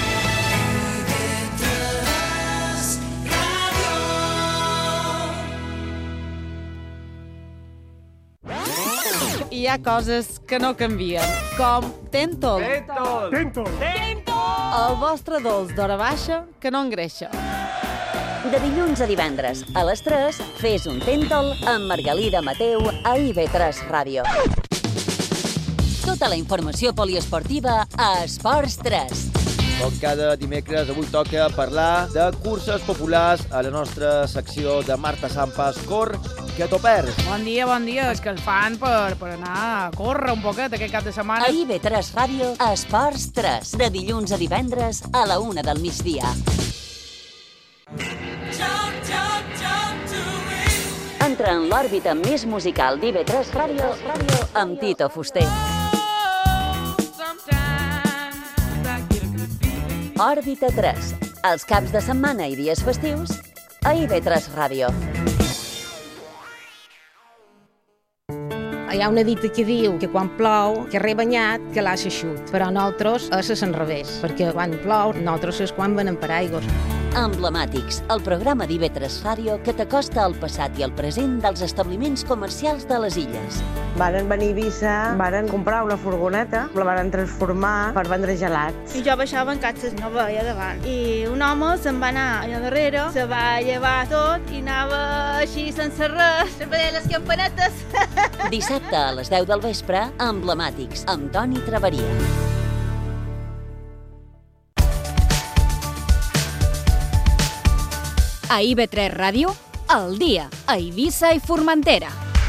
Hi ha coses que no canvien, com Tentol. Tentol! Tentol! Tentol! El vostre dolç d'hora baixa que no engreixa. De dilluns a divendres, a les tres, fes un Tentol amb Margalida Mateu a I V tres Ràdio. Tota la informació poliesportiva a Esports tres. Com cada dimecres, avui toca parlar de curses populars a la nostra secció de Marta Sampas Cor, que t'ho perds. Bon dia, bon dia. És que el fan per, per anar a córrer un poquet aquest cap de setmana. A I V tres Ràdio, a Esports tres, de dilluns a divendres a la una del migdia. Entra en l'òrbita més musical d'I V tres Ràdio amb Tito Fuster. Òrbita tres, els caps de setmana i dies festius a I V tres Ràdio. Hi ha una dita que diu que quan plou, que re banyat, que l'ha eixut. Però nosaltres és al revés, perquè quan plou, nosaltres és quan venen per aigües. Emblemàtics, el programa d'I V tres Ràdio que t'acosta al passat i al present dels establiments comercials de les illes. Varen venir a Eivissa, varen comprar una furgoneta, la varen transformar per vendre gelats. I jo baixava en catxes, no veia davant. I un home se'n va anar allà darrere, se va llevar tot i anava així sense res, sempre deia les campanetes. Dissabte a les deu del vespre, Emblemàtics, amb Toni Traveria. A I V tres Ràdio, al dia, a Eivissa i Formentera.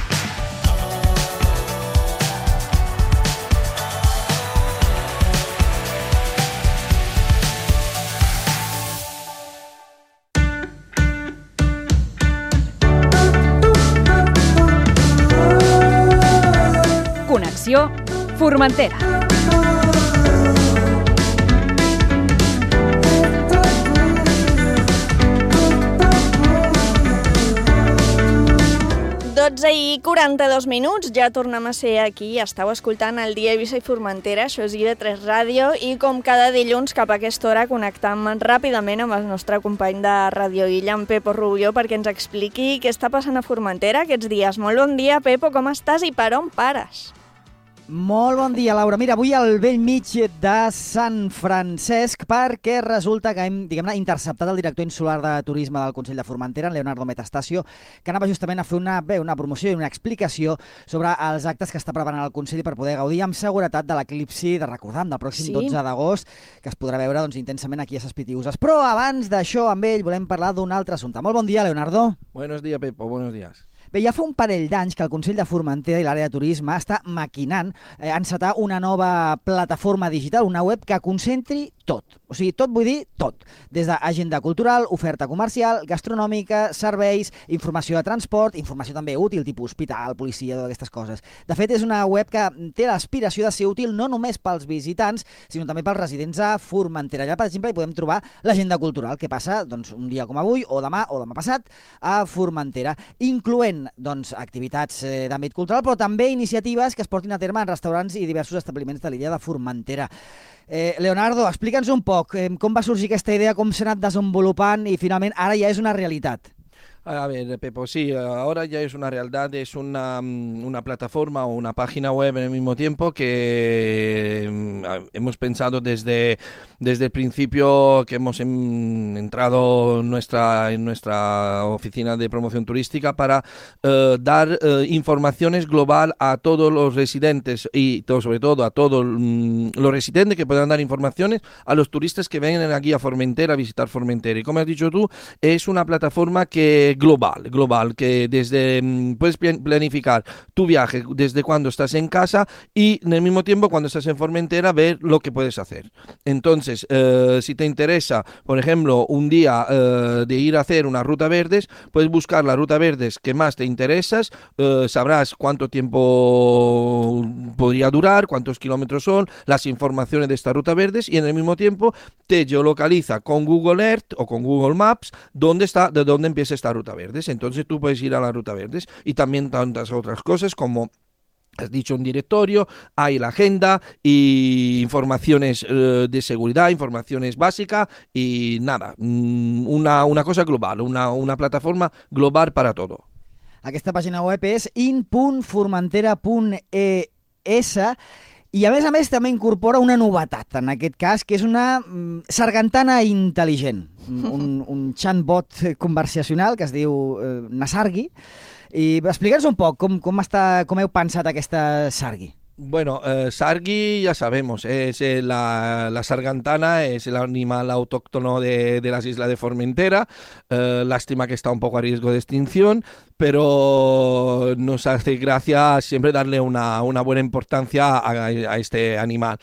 Connexió Formentera. dotze i quaranta-dos minuts, ja tornem a ser aquí. Estau escoltant el dia Eivissa i Formentera, això és I V tres Ràdio, i com cada dilluns cap a aquesta hora connectam ràpidament amb el nostre company de Ràdio Illa, en Pepo Rubio, perquè ens expliqui què està passant a Formentera aquests dies. Molt bon dia, Pepo, com estàs i per on pares? Molt bon dia, Laura. Mira, avui al vell mig de Sant Francesc, perquè resulta que hem, diguem-ne, interceptat el director insular de turisme del Consell de Formentera, Leonardo Metastasio, que anava justament a fer una, bé, una promoció i una explicació sobre els actes que està preparant el Consell per poder gaudir amb seguretat de l'eclipsi de recordam del pròxim sí. dotze d'agost, que es podrà veure doncs, intensament aquí a Ses Pitiuses. Però abans d'això, amb ell, volem parlar d'un altre assumpte. Molt bon dia, Leonardo. Buenos días, Pepo. Buenos días. Bé, ja fa un parell d'anys que el Consell de Formentera i l'àrea de turisme està maquinant eh, encetar una nova plataforma digital, una web que concentri tot. O sigui, tot vull dir tot. Des d'agenda cultural, oferta comercial, gastronòmica, serveis, informació de transport, informació també útil, tipus hospital, policia, totes aquestes coses. De fet, és una web que té l'aspiració de ser útil no només pels visitants, sinó també pels residents a Formentera. Allà, per exemple, hi podem trobar l'agenda cultural, que passa doncs, un dia com avui, o demà, o demà passat, a Formentera, incloent doncs, activitats eh, d'àmbit cultural, però també iniciatives que es portin a terme en restaurants i diversos establiments de l'illa de Formentera. Eh, Leonardo, explica'ns un poc eh, com va sorgir aquesta idea, com s'ha anat desenvolupant i finalment ara ja és una realitat. A ver, Pepo, sí, ahora ya es una realidad, es una, una plataforma o una página web en el mismo tiempo que hemos pensado desde, desde el principio que hemos en, entrado en nuestra, en nuestra oficina de promoción turística para eh, dar eh, informaciones global a todos los residentes y todo, sobre todo a todos mm, los residentes que puedan dar informaciones a los turistas que vengan aquí a Formentera a visitar Formentera. Y como has dicho tú, es una plataforma que global, global, que desde puedes planificar tu viaje desde cuando estás en casa y en el mismo tiempo cuando estás en Formentera ver lo que puedes hacer. Entonces, eh, si te interesa, por ejemplo, un día eh, de ir a hacer una ruta verdes, puedes buscar la ruta verdes que más te interesas, eh, sabrás cuánto tiempo podría durar, cuántos kilómetros son, las informaciones de esta ruta verdes y en el mismo tiempo te geolocaliza con Google Earth o con Google Maps dónde está, de dónde empieza esta ruta verdes. Entonces tú puedes ir a la ruta verdes y también tantas otras cosas como has dicho un directorio, hay la agenda y informaciones eh, de seguridad, informaciones básicas y nada, una, una cosa global, una, una plataforma global para todo. Aquesta pàgina web és in punt formentera punt e essa i a més a més també incorpora una novetat en aquest cas, que és una mm, sargantana intel·ligent, un, un chatbot conversacional que es diu eh, Nasargi. I explica'ns un poc com, com, està, com heu pensat aquesta Sargi. Bueno, eh, Sargi ya sabemos, es eh, la, la sargantana, es el animal autóctono de, de las islas de Formentera, eh, lástima que está un poco a riesgo de extinción, pero nos hace gracia siempre darle una, una buena importancia a, a este animal.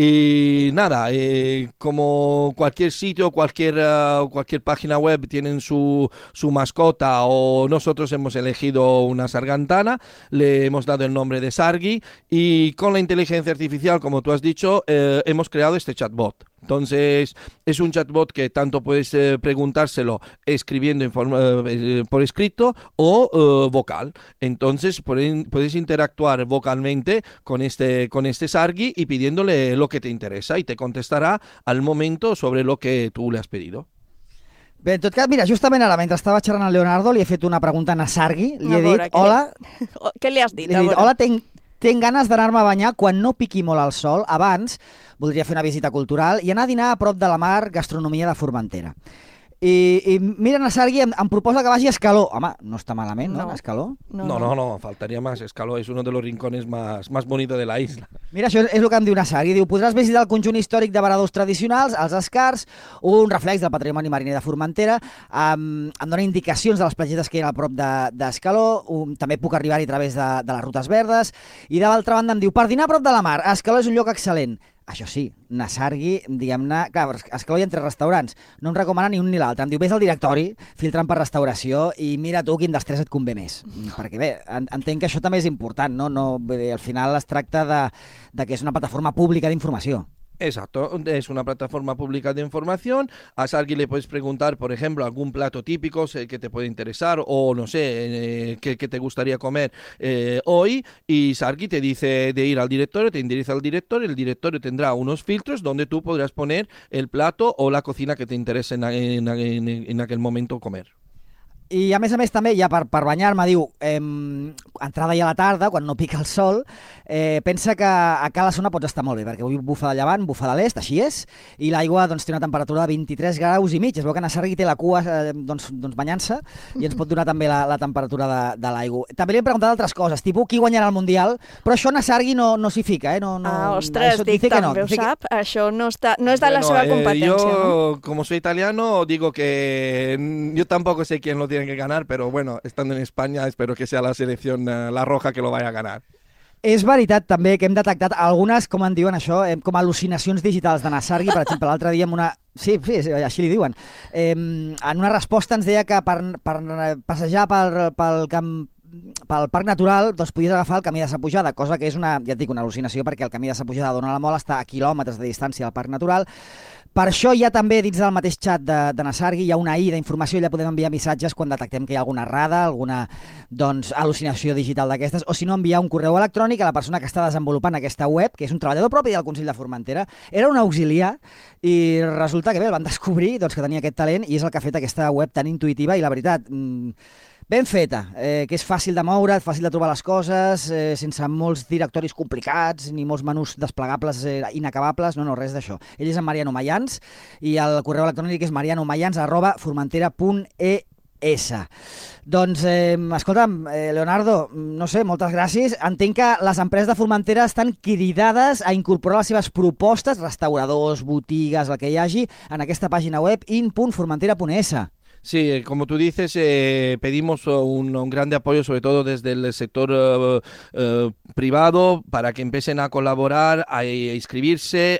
Y nada, eh, como cualquier sitio, cualquier, uh, cualquier página web tienen su, su mascota o nosotros hemos elegido una sargantana, le hemos dado el nombre de Sargi y Y con la inteligencia artificial, como tú has dicho, eh, hemos creado este chatbot. Entonces, es un chatbot que tanto puedes eh, preguntárselo escribiendo informa, eh, por escrito o eh, vocal. Entonces, pueden, puedes interactuar vocalmente con este, con este Sargi y pidiéndole lo que te interesa y te contestará al momento sobre lo que tú le has pedido. Bé, en tot cas, mira, justament ara, mentre estava xerrant al Leonardo, li he fet una pregunta a Sargi, li he dit, hola... Què li has dit? Li he dit, hola, tenc... Tinc ganes d'anar-me a banyar quan no piqui molt el sol. Abans voldria fer una visita cultural i anar a dinar a prop de la mar, gastronomia de Formentera. I, i mira, Nasargi em, em proposa que vagi a Escaló. Home, no està malament, no? no. Escaló? No no, no, no, faltaría más. Escaló es uno de los rincones más, más bonitos de la isla. Mira, això és el que em diu Nasargi. Diu, podràs visitar el conjunt històric de varadors tradicionals, els escars, un reflex del patrimoni mariner de Formentera, um, em dona indicacions de les platgetes que hi ha a prop d'Escaló, de, um, també puc arribar-hi a través de, de les rutes verdes, i de l'altra banda em diu, per dinar a prop de la mar, Escaló és un lloc excel·lent. Això sí, Nasargi, diguem-ne... Clar, a Escaló hi ha tres restaurants. No em recomana ni un ni l'altre. Em diu, vés al directori, filtrant per restauració i mira tu quin dels tres et convé més. Perquè bé, entenc que això també és important, no? no al final es tracta de, de que és una plataforma pública d'informació. Exacto, es una plataforma pública de información. A Sargi le puedes preguntar, por ejemplo, algún plato típico que te puede interesar o no sé, eh, qué, qué te gustaría comer eh, hoy, y Sargi te dice de ir al directorio, te endereza al directorio, el directorio tendrá unos filtros donde tú podrás poner el plato o la cocina que te interese en, en, en, en aquel momento comer. I a més a més també, ja per, per banyar-me, diu, eh, entrada ja a la tarda, quan no pica el sol, eh, pensa que a Cala Sona pots estar molt bé, perquè avui bufa de llevant, bufa de l'est, així és, i l'aigua doncs, té una temperatura de vint-i-tres graus i mig. Es veu que Nasargi té la cua eh, doncs, doncs banyant-se i ens pot donar també la, la temperatura de, de l'aigua. També li hem preguntat altres coses, tipus qui guanyarà el Mundial, però això Nasargi no, no s'hi fica. Eh? No, no, ah, ostres, dic, també no. ho sap, que... això no, està, no és de bueno, la seva competència. Eh, yo, no? como soy italiano, digo que yo tampoco sé quién lo tiene tiene que ganar, pero bueno, estando en España, espero que sea la selección, uh, la roja, que lo vaya a ganar. És veritat també que hem detectat algunes, com en diuen això, eh, com al·lucinacions digitals de Nassargui, per exemple, l'altre dia amb una... Sí, sí, així li diuen. Eh, en una resposta ens deia que per, per passejar pel, pel camp pel Parc Natural doncs podies agafar el camí de Sa Pujada, cosa que és una, ja et dic, una al·lucinació, perquè el camí de Sa Pujada d'Ona la Mola està a quilòmetres de distància del Parc Natural. Per això hi ha també dins del mateix xat de, de Nassargui hi ha una I d'informació i allà podem enviar missatges quan detectem que hi ha alguna errada, alguna doncs, al·lucinació digital d'aquestes, o si no enviar un correu electrònic a la persona que està desenvolupant aquesta web, que és un treballador propi del Consell de Formentera. Era un auxiliar i resulta que bé, el van descobrir doncs, que tenia aquest talent i és el que ha fet aquesta web tan intuïtiva i la veritat... Mmm, ben feta, eh, que és fàcil de moure, fàcil de trobar les coses, eh, sense molts directoris complicats ni molts menús desplegables eh, inacabables, no, no, res d'això. Ell és en Mariano Mayans i el correu electrònic és marianomayans arroba formentera punt e essa. Doncs, eh, escolta'm, eh, Leonardo, no sé, moltes gràcies. Entenc que les empreses de Formentera estan cridades a incorporar les seves propostes, restauradors, botigues, el que hi hagi, en aquesta pàgina web in punt formentera punt e essa. Sí, como tú dices, eh, pedimos un, un grande apoyo, sobre todo desde el sector uh, uh, privado, para que empiecen a colaborar, a, a inscribirse,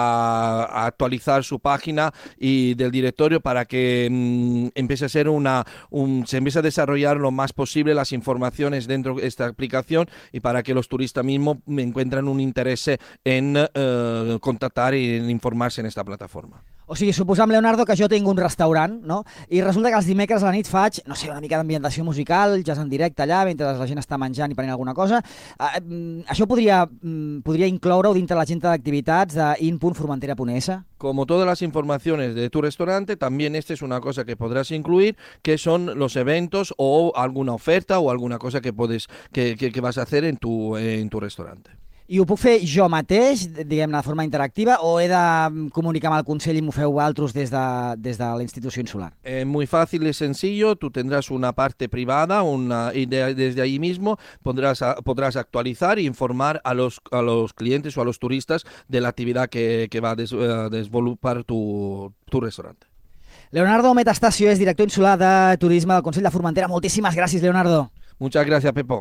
a, a actualizar su página y del directorio para que um, empiece a ser una, un, se empiece a desarrollar lo más posible las informaciones dentro de esta aplicación y para que los turistas mismos encuentren un interés en uh, contactar y en informarse en esta plataforma. O sigui, suposam, Leonardo, que jo tinc un restaurant, no? I resulta que els dimecres a la nit faig, no sé, una mica d'ambientació musical, jazz en directe allà, mentre la gent està menjant i prenent alguna cosa. Uh, això podria, um, podria incloure-ho dintre l'agenda d'activitats de in punt formentera punt e essa? Como todas las informaciones de tu restaurante, también esta es una cosa que podrás incluir, que son los eventos o alguna oferta o alguna cosa que, puedes, que, que, que vas a hacer en tu, en tu restaurante. I ho puc fer jo mateix, diguem-ne, de forma interactiva, o he de comunicar amb el Consell i m'ho feu vosaltres des de, des de la institució insular? Eh, muy fácil y sencillo, tú tendrás una parte privada una, y de, desde ahí mismo podrás, podrás actualizar e informar a los, a los clientes o a los turistas de la actividad que, que va a des, uh, desvolupar tu, tu restaurante. Leonardo Metastasio és director insular de Turisme del Consell de Formentera. Moltíssimes gràcies, Leonardo. Muchas gracias, Pepo.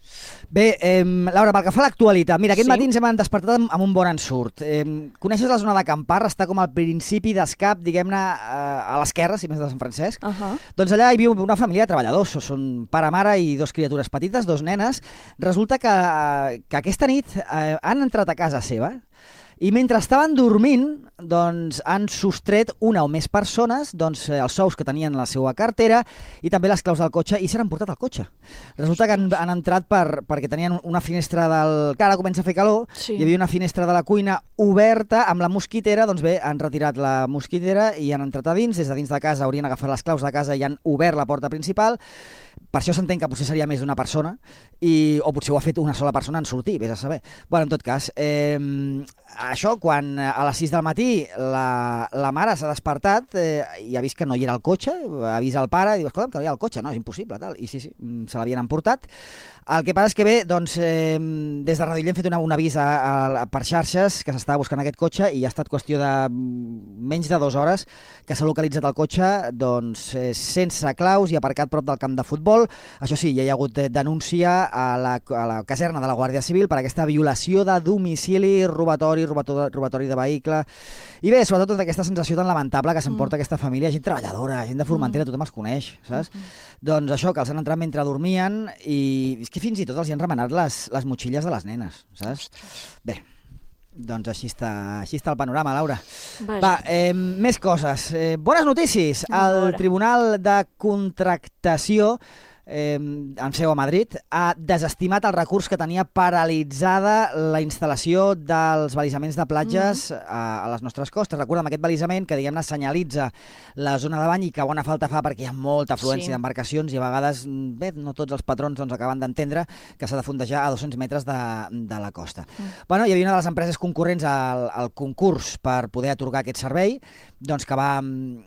Bé, eh, Laura, pel que fa a l'actualitat, mira, aquest Sí? matí ens hem despertat amb, amb un bon ensurt. Eh, coneixes la zona de Campar? Està com al principi d'escap, diguem-ne, eh, a l'esquerra, si més de Sant Francesc. Uh -huh. Doncs allà hi viu una família de treballadors, són pare, mare i dos criatures petites, dos nenes. Resulta que, que aquesta nit eh, han entrat a casa seva i mentre estaven dormint doncs, han sostret una o més persones doncs, els sous que tenien a la seva cartera i també les claus del cotxe i s'han emportat el cotxe. Resulta que han, han entrat per, perquè tenien una finestra del... Que ara comença a fer calor, Sí. hi havia una finestra de la cuina oberta amb la mosquitera, doncs bé, han retirat la mosquitera i han entrat a dins, des de dins de casa haurien agafat les claus de casa i han obert la porta principal. Per això s'entén que potser seria més d'una persona, i, o potser ho ha fet una sola persona en sortir, vés a saber. Bueno, en tot cas, eh, això, quan a les sis del matí la, la mare s'ha despertat eh, i ha vist que no hi era el cotxe, ha vist el pare i diu, escolta, que no hi ha el cotxe, no, és impossible, tal. I sí, sí, se l'havien emportat. El que passa és que bé, doncs, eh, des de Ràdio Illa hem fet una, un avís a, a, per xarxes que s'estava buscant aquest cotxe i ha estat qüestió de menys de dues hores que s'ha localitzat el cotxe doncs, eh, sense claus i aparcat prop del camp de futbol. Això sí, ja hi ha hagut denúncia a la, a la caserna de la Guàrdia Civil per aquesta violació de domicili, robatori, robatori, robatori de vehicle. I bé, sobretot tota aquesta sensació tan lamentable que s'emporta mm. aquesta família, gent treballadora, gent de Formentera, mm. tothom els coneix, saps? Mm. Doncs això, que els han entrat mentre dormien i és que fins i tot els hi han remenat les, les motxilles de les nenes, saps? Ostres. Bé, doncs així està, així està el panorama, Laura. Vaja. Va, eh, més coses. Eh, bones notícies. El Tribunal de Contractació eh, en seu a Madrid, ha desestimat el recurs que tenia paralitzada la instal·lació dels balisaments de platges mm. a, a les nostres costes. Recorda'm aquest balisament que, diguem-ne, senyalitza la zona de bany i que bona falta fa perquè hi ha molta afluència sí. d'embarcacions i a vegades, bé, no tots els patrons doncs, acaben d'entendre que s'ha de fondejar a dos-cents metres de, de la costa. Mm. Bueno, hi havia una de les empreses concurrents al, al concurs per poder atorgar aquest servei, doncs que va,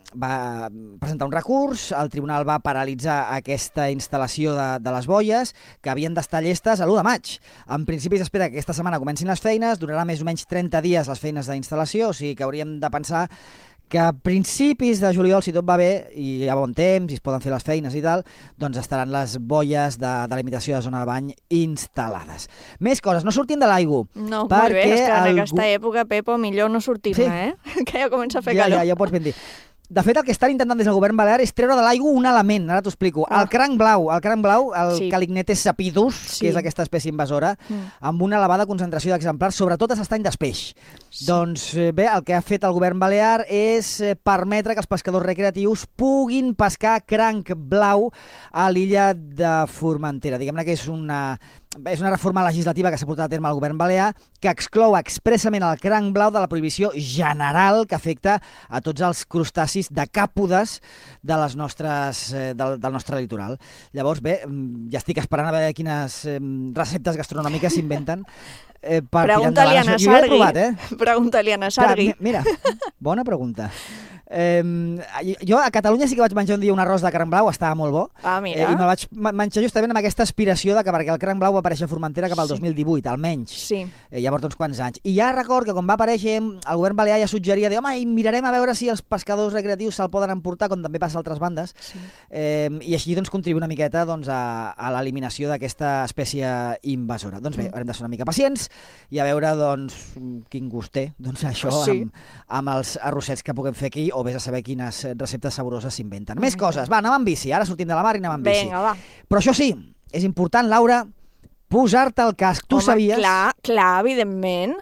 va presentar un recurs, el tribunal va paralitzar aquesta instal·lació de, de les boies, que havien d'estar llestes a l'u de maig. En principi s'espera que aquesta setmana comencin les feines, durarà més o menys trenta dies les feines d'instal·lació, o sigui que hauríem de pensar que a principis de juliol, si tot va bé, i hi ha bon temps, i es poden fer les feines i tal, doncs estaran les boies de, de limitació de zona de bany instal·lades. Més coses, no sortim de l'aigua. No, molt bé, és que en algú... aquesta època, Pepo, millor no sortim, sí. eh? Que ja comença a fer ja, calor. Ja, ja ho pots ben dir. De fet, el que estan intentant des del govern balear és treure de l'aigua un element, ara t'ho explico. Ah. El cranc blau, el cranc blau, el sí. Calignetes sapidus, sí. que és aquesta espècie invasora, mm. amb una elevada concentració d'exemplars, sobretot a s'estany d'espeix. Sí. Doncs bé, el que ha fet el govern balear és permetre que els pescadors recreatius puguin pescar cranc blau a l'illa de Formentera. Diguem-ne que és una... És una reforma legislativa que s'ha portat a terme al govern balear que exclou expressament el cranc blau de la prohibició general que afecta a tots els crustacis decàpodes de les nostres, eh, del, del nostre litoral. Llavors, bé, ja estic esperant a veure quines eh, receptes gastronòmiques s'inventen eh, per tirar endavant. Pregunta-li a Anna Sargui. Provat, eh? Pregunta-li a Anna Sargui. Clar, mira, bona pregunta. Eh, jo a Catalunya sí que vaig menjar un dia un arròs de cranc blau, estava molt bo. Ah, mira. Eh, I me'l vaig menjar justament amb aquesta aspiració de que perquè el cranc blau va aparèixer a Formentera cap al sí. dos mil divuit, almenys. Sí. Eh, ja porta uns quants anys. I ja record que quan va aparèixer, el govern balear ja suggeria de, home, i mirarem a veure si els pescadors recreatius se'l poden emportar, com també passa a altres bandes. Sí. Eh, I així doncs contribuir una miqueta doncs, a, a l'eliminació d'aquesta espècie invasora. Doncs bé, mm. haurem de ser una mica pacients i a veure doncs, quin gust té doncs, això sí. amb, amb els arrossets que puguem fer aquí, o vés a saber quines receptes saboroses s'inventen. Més coses. Va, anem amb bici. Ara sortim de la mar i anem amb bici. Vinga, va. Però això sí, és important, Laura, posar-te el casc. Tu Home, sabies... clar, clar, evidentment.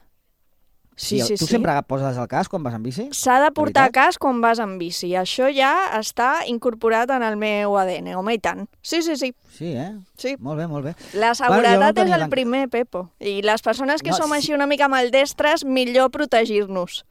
Sí, sí, tu sí. sempre poses el casc quan vas en bici? S'ha de portar casc quan vas en bici. Això ja està incorporat en el meu A D N, home, i tant. Sí, sí, sí. Sí, eh? Sí. Molt bé, molt bé. La seguretat bueno, no és el primer, Pepo. I les persones que no, som sí. així una mica maldestres, millor protegir-nos.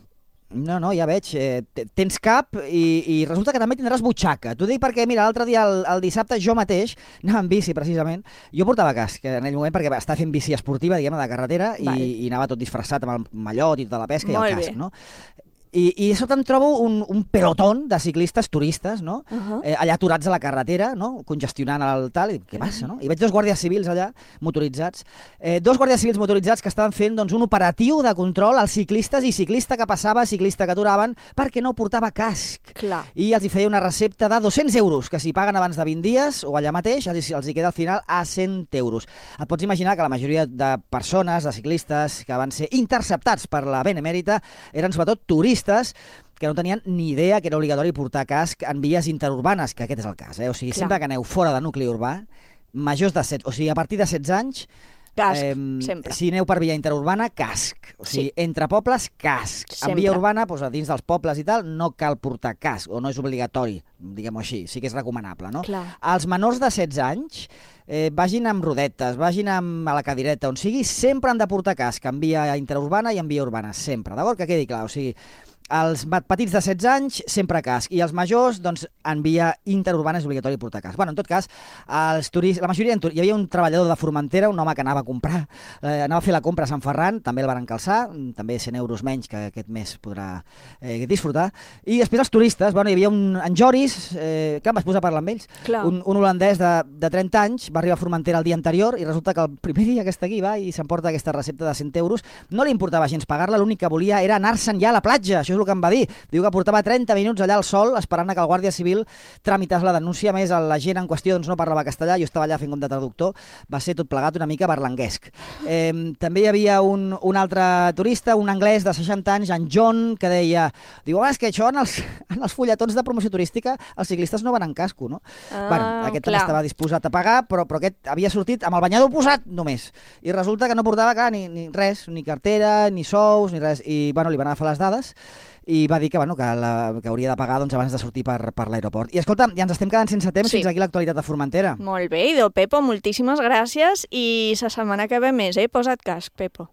No, no, ja veig. Eh, tens cap i, i resulta que també tindràs butxaca. T'ho dic perquè, mira, l'altre dia, el, el dissabte, jo mateix, anava en bici, precisament. Jo portava casc en aquell moment perquè estava fent bici esportiva, diguem-ne, de carretera, i, i anava tot disfressat amb el mallot i tota la pesca Molt i el casc, bé. no? I, i de sobte em trobo un, un pelotón de ciclistes turistes, no? Uh -huh. eh, allà aturats a la carretera, no? Congestionant el tal, i què passa, no? I veig dos guàrdies civils allà, motoritzats, eh, dos guàrdies civils motoritzats que estaven fent doncs, un operatiu de control als ciclistes, i ciclista que passava, ciclista que aturaven, perquè no portava casc. Clar. I els hi feia una recepta de dos-cents euros, que si paguen abans de vint dies, o allà mateix, els, els hi queda al final a cent euros. Et pots imaginar que la majoria de persones, de ciclistes, que van ser interceptats per la Benemèrita, eren sobretot turistes, que no tenien ni idea que era obligatori portar casc en vies interurbanes, que aquest és el cas, eh? O sigui, Clar. sempre que aneu fora de nucli urbà, majors de set, o sigui, a partir de setze anys, casc, eh, sempre. Si aneu per via interurbana, casc. O sigui, sí. entre pobles, casc. Sempre. En via urbana, doncs, a dins dels pobles i tal, no cal portar casc, o no és obligatori, diguem-ho així, sí que és recomanable, no? Clar. Els menors de setze anys, eh, vagin amb rodetes, vagin amb a la cadireta, on sigui, sempre han de portar casc, en via interurbana i en via urbana, sempre, d'acord? Que quedi clar, o sigui, els petits de setze anys, sempre casc. I els majors, doncs, en via interurbana és obligatori portar casc. Bueno, en tot cas, els turistes, la majoria, hi havia un treballador de Formentera, un home que anava a comprar, eh, anava a fer la compra a Sant Ferran, també el van encalçar, també cent euros menys que aquest mes podrà eh, disfrutar. I després els turistes, bueno, hi havia un en Joris, eh, que em vaig posar a parlar amb ells, un, un holandès de, de trenta anys, va arribar a Formentera el dia anterior i resulta que el primer dia que està aquí va i s'emporta aquesta recepta de cent euros. No li importava gens pagar-la, l'únic que volia era anar-se'n ja a la platja. Això és el que em va dir. Diu que portava trenta minuts allà al sol esperant que el Guàrdia Civil tramités la denúncia. A més, la gent en qüestió doncs, no parlava castellà, jo estava allà fent com de traductor, va ser tot plegat una mica berlanguesc. Eh, també hi havia un, un altre turista, un anglès de seixanta anys, en John, que deia, diu, oh, és que això en els, en els fulletons de promoció turística els ciclistes no van en casco, no? Ah, bueno, aquest clar. estava disposat a pagar, però, però aquest havia sortit amb el banyador posat només. I resulta que no portava clar, ni, ni res, ni cartera, ni sous, ni res. I bueno, li van agafar les dades i va dir que, bueno, que, la, que hauria de pagar doncs, abans de sortir per, per l'aeroport. I escolta, ja ens estem quedant sense temps, sí. Fins aquí l'actualitat de Formentera. Molt bé, idò, Pepo, moltíssimes gràcies i la setmana que ve més, eh? Posa't casc, Pepo.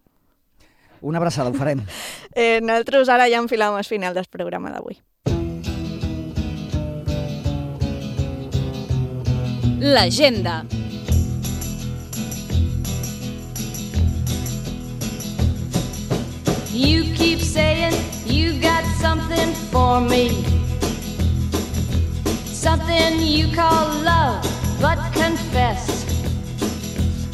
Una abraçada, ho farem. eh, nosaltres ara ja enfilem el final del programa d'avui. L'agenda. You keep saying you got something for me, something you call love, but confess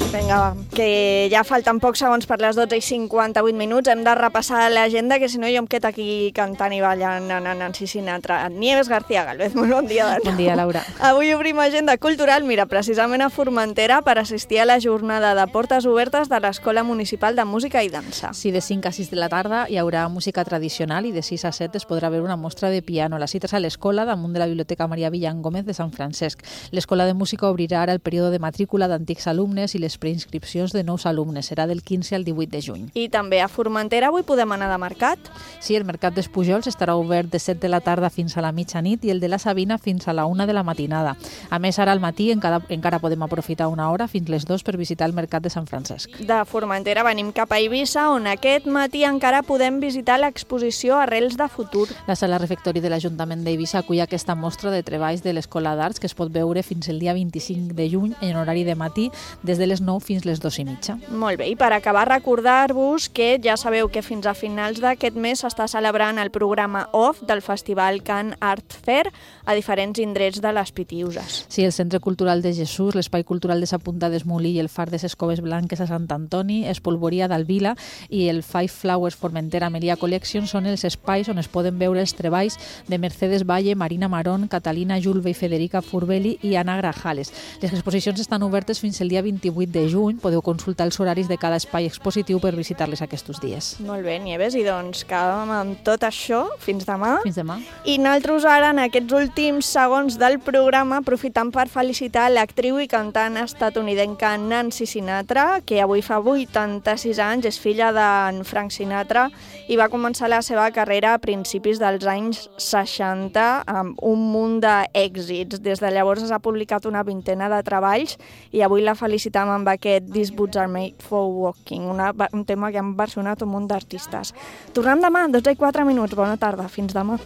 Vinga, va, que ja falten pocs segons per les dotze i cinquanta-vuit minuts. Hem de repassar l'agenda, que si no jo em quedo aquí cantant i ballant en Nancy Sinatra. Nieves García Galvez, molt bon dia. Bon dia, Laura. Avui obrim agenda cultural, mira, precisament a Formentera, per assistir a la jornada de portes obertes de l'Escola Municipal de Música i Dansa. Sí, de cinc a sis de la tarda hi haurà música tradicional i de sis a set es podrà veure una mostra de piano. La cita és a l'Escola, damunt de la Biblioteca Maria Villan Gómez de Sant Francesc. L'Escola de Música obrirà ara el període de matrícula d'antics alumnes i les preinscripcions de nous alumnes. Serà del quinze al divuit de juny. I també a Formentera avui podem anar de mercat? Sí, el Mercat dels Pujols estarà obert de set de la tarda fins a la mitjanit i el de la Sabina fins a la una de la matinada. A més, ara al matí encara, encara podem aprofitar una hora fins les dues per visitar el Mercat de Sant Francesc. De Formentera venim cap a Eivissa, on aquest matí encara podem visitar l'exposició Arrels de Futur. La sala refectori de l'Ajuntament d'Eivissa acull aquesta mostra de treballs de l'Escola d'Arts que es pot veure fins el dia vint-i-cinc de juny en horari de matí des de les nou fins les dues i mitja. Molt bé, i per acabar recordar-vos que ja sabeu que fins a finals d'aquest mes s'està celebrant el programa Off del Festival Can Art Fair a diferents indrets de les Pitiuses. Sí, el Centre Cultural de Jesús, l'Espai Cultural de Sa Punta d'Esmolí i el Far de ses Coves Blanques a Sant Antoni, Espolvoria d'Alvila i el Five Flowers Formentera Melia Collection són els espais on es poden veure els treballs de Mercedes Valle, Marina Marón, Catalina Julve i Federica Furbelli i Anna Grajales. Les exposicions estan obertes fins el dia vint-i-vuit de juny. Podeu consultar els horaris de cada espai expositiu per visitar-les aquests dies. Molt bé, Nieves, i doncs acabem amb tot això. Fins demà. Fins demà. I nosaltres ara, en aquests últims segons del programa, aprofitant per felicitar l'actriu i cantant estatunidenca Nancy Sinatra, que avui fa vuitanta-sis anys, és filla d'en Frank Sinatra i va començar la seva carrera a principis dels anys seixanta amb un munt d'èxits. Des de llavors s'ha publicat una vintena de treballs i avui la felicitam amb aquest These Boots Are Made for Walking, una, un tema que han versionat un munt d'artistes. Tornem demà, dotze i quatre minuts. Bona tarda, fins demà.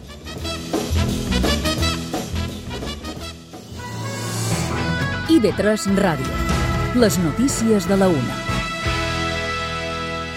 I ve tres Ràdio. Les notícies de la una.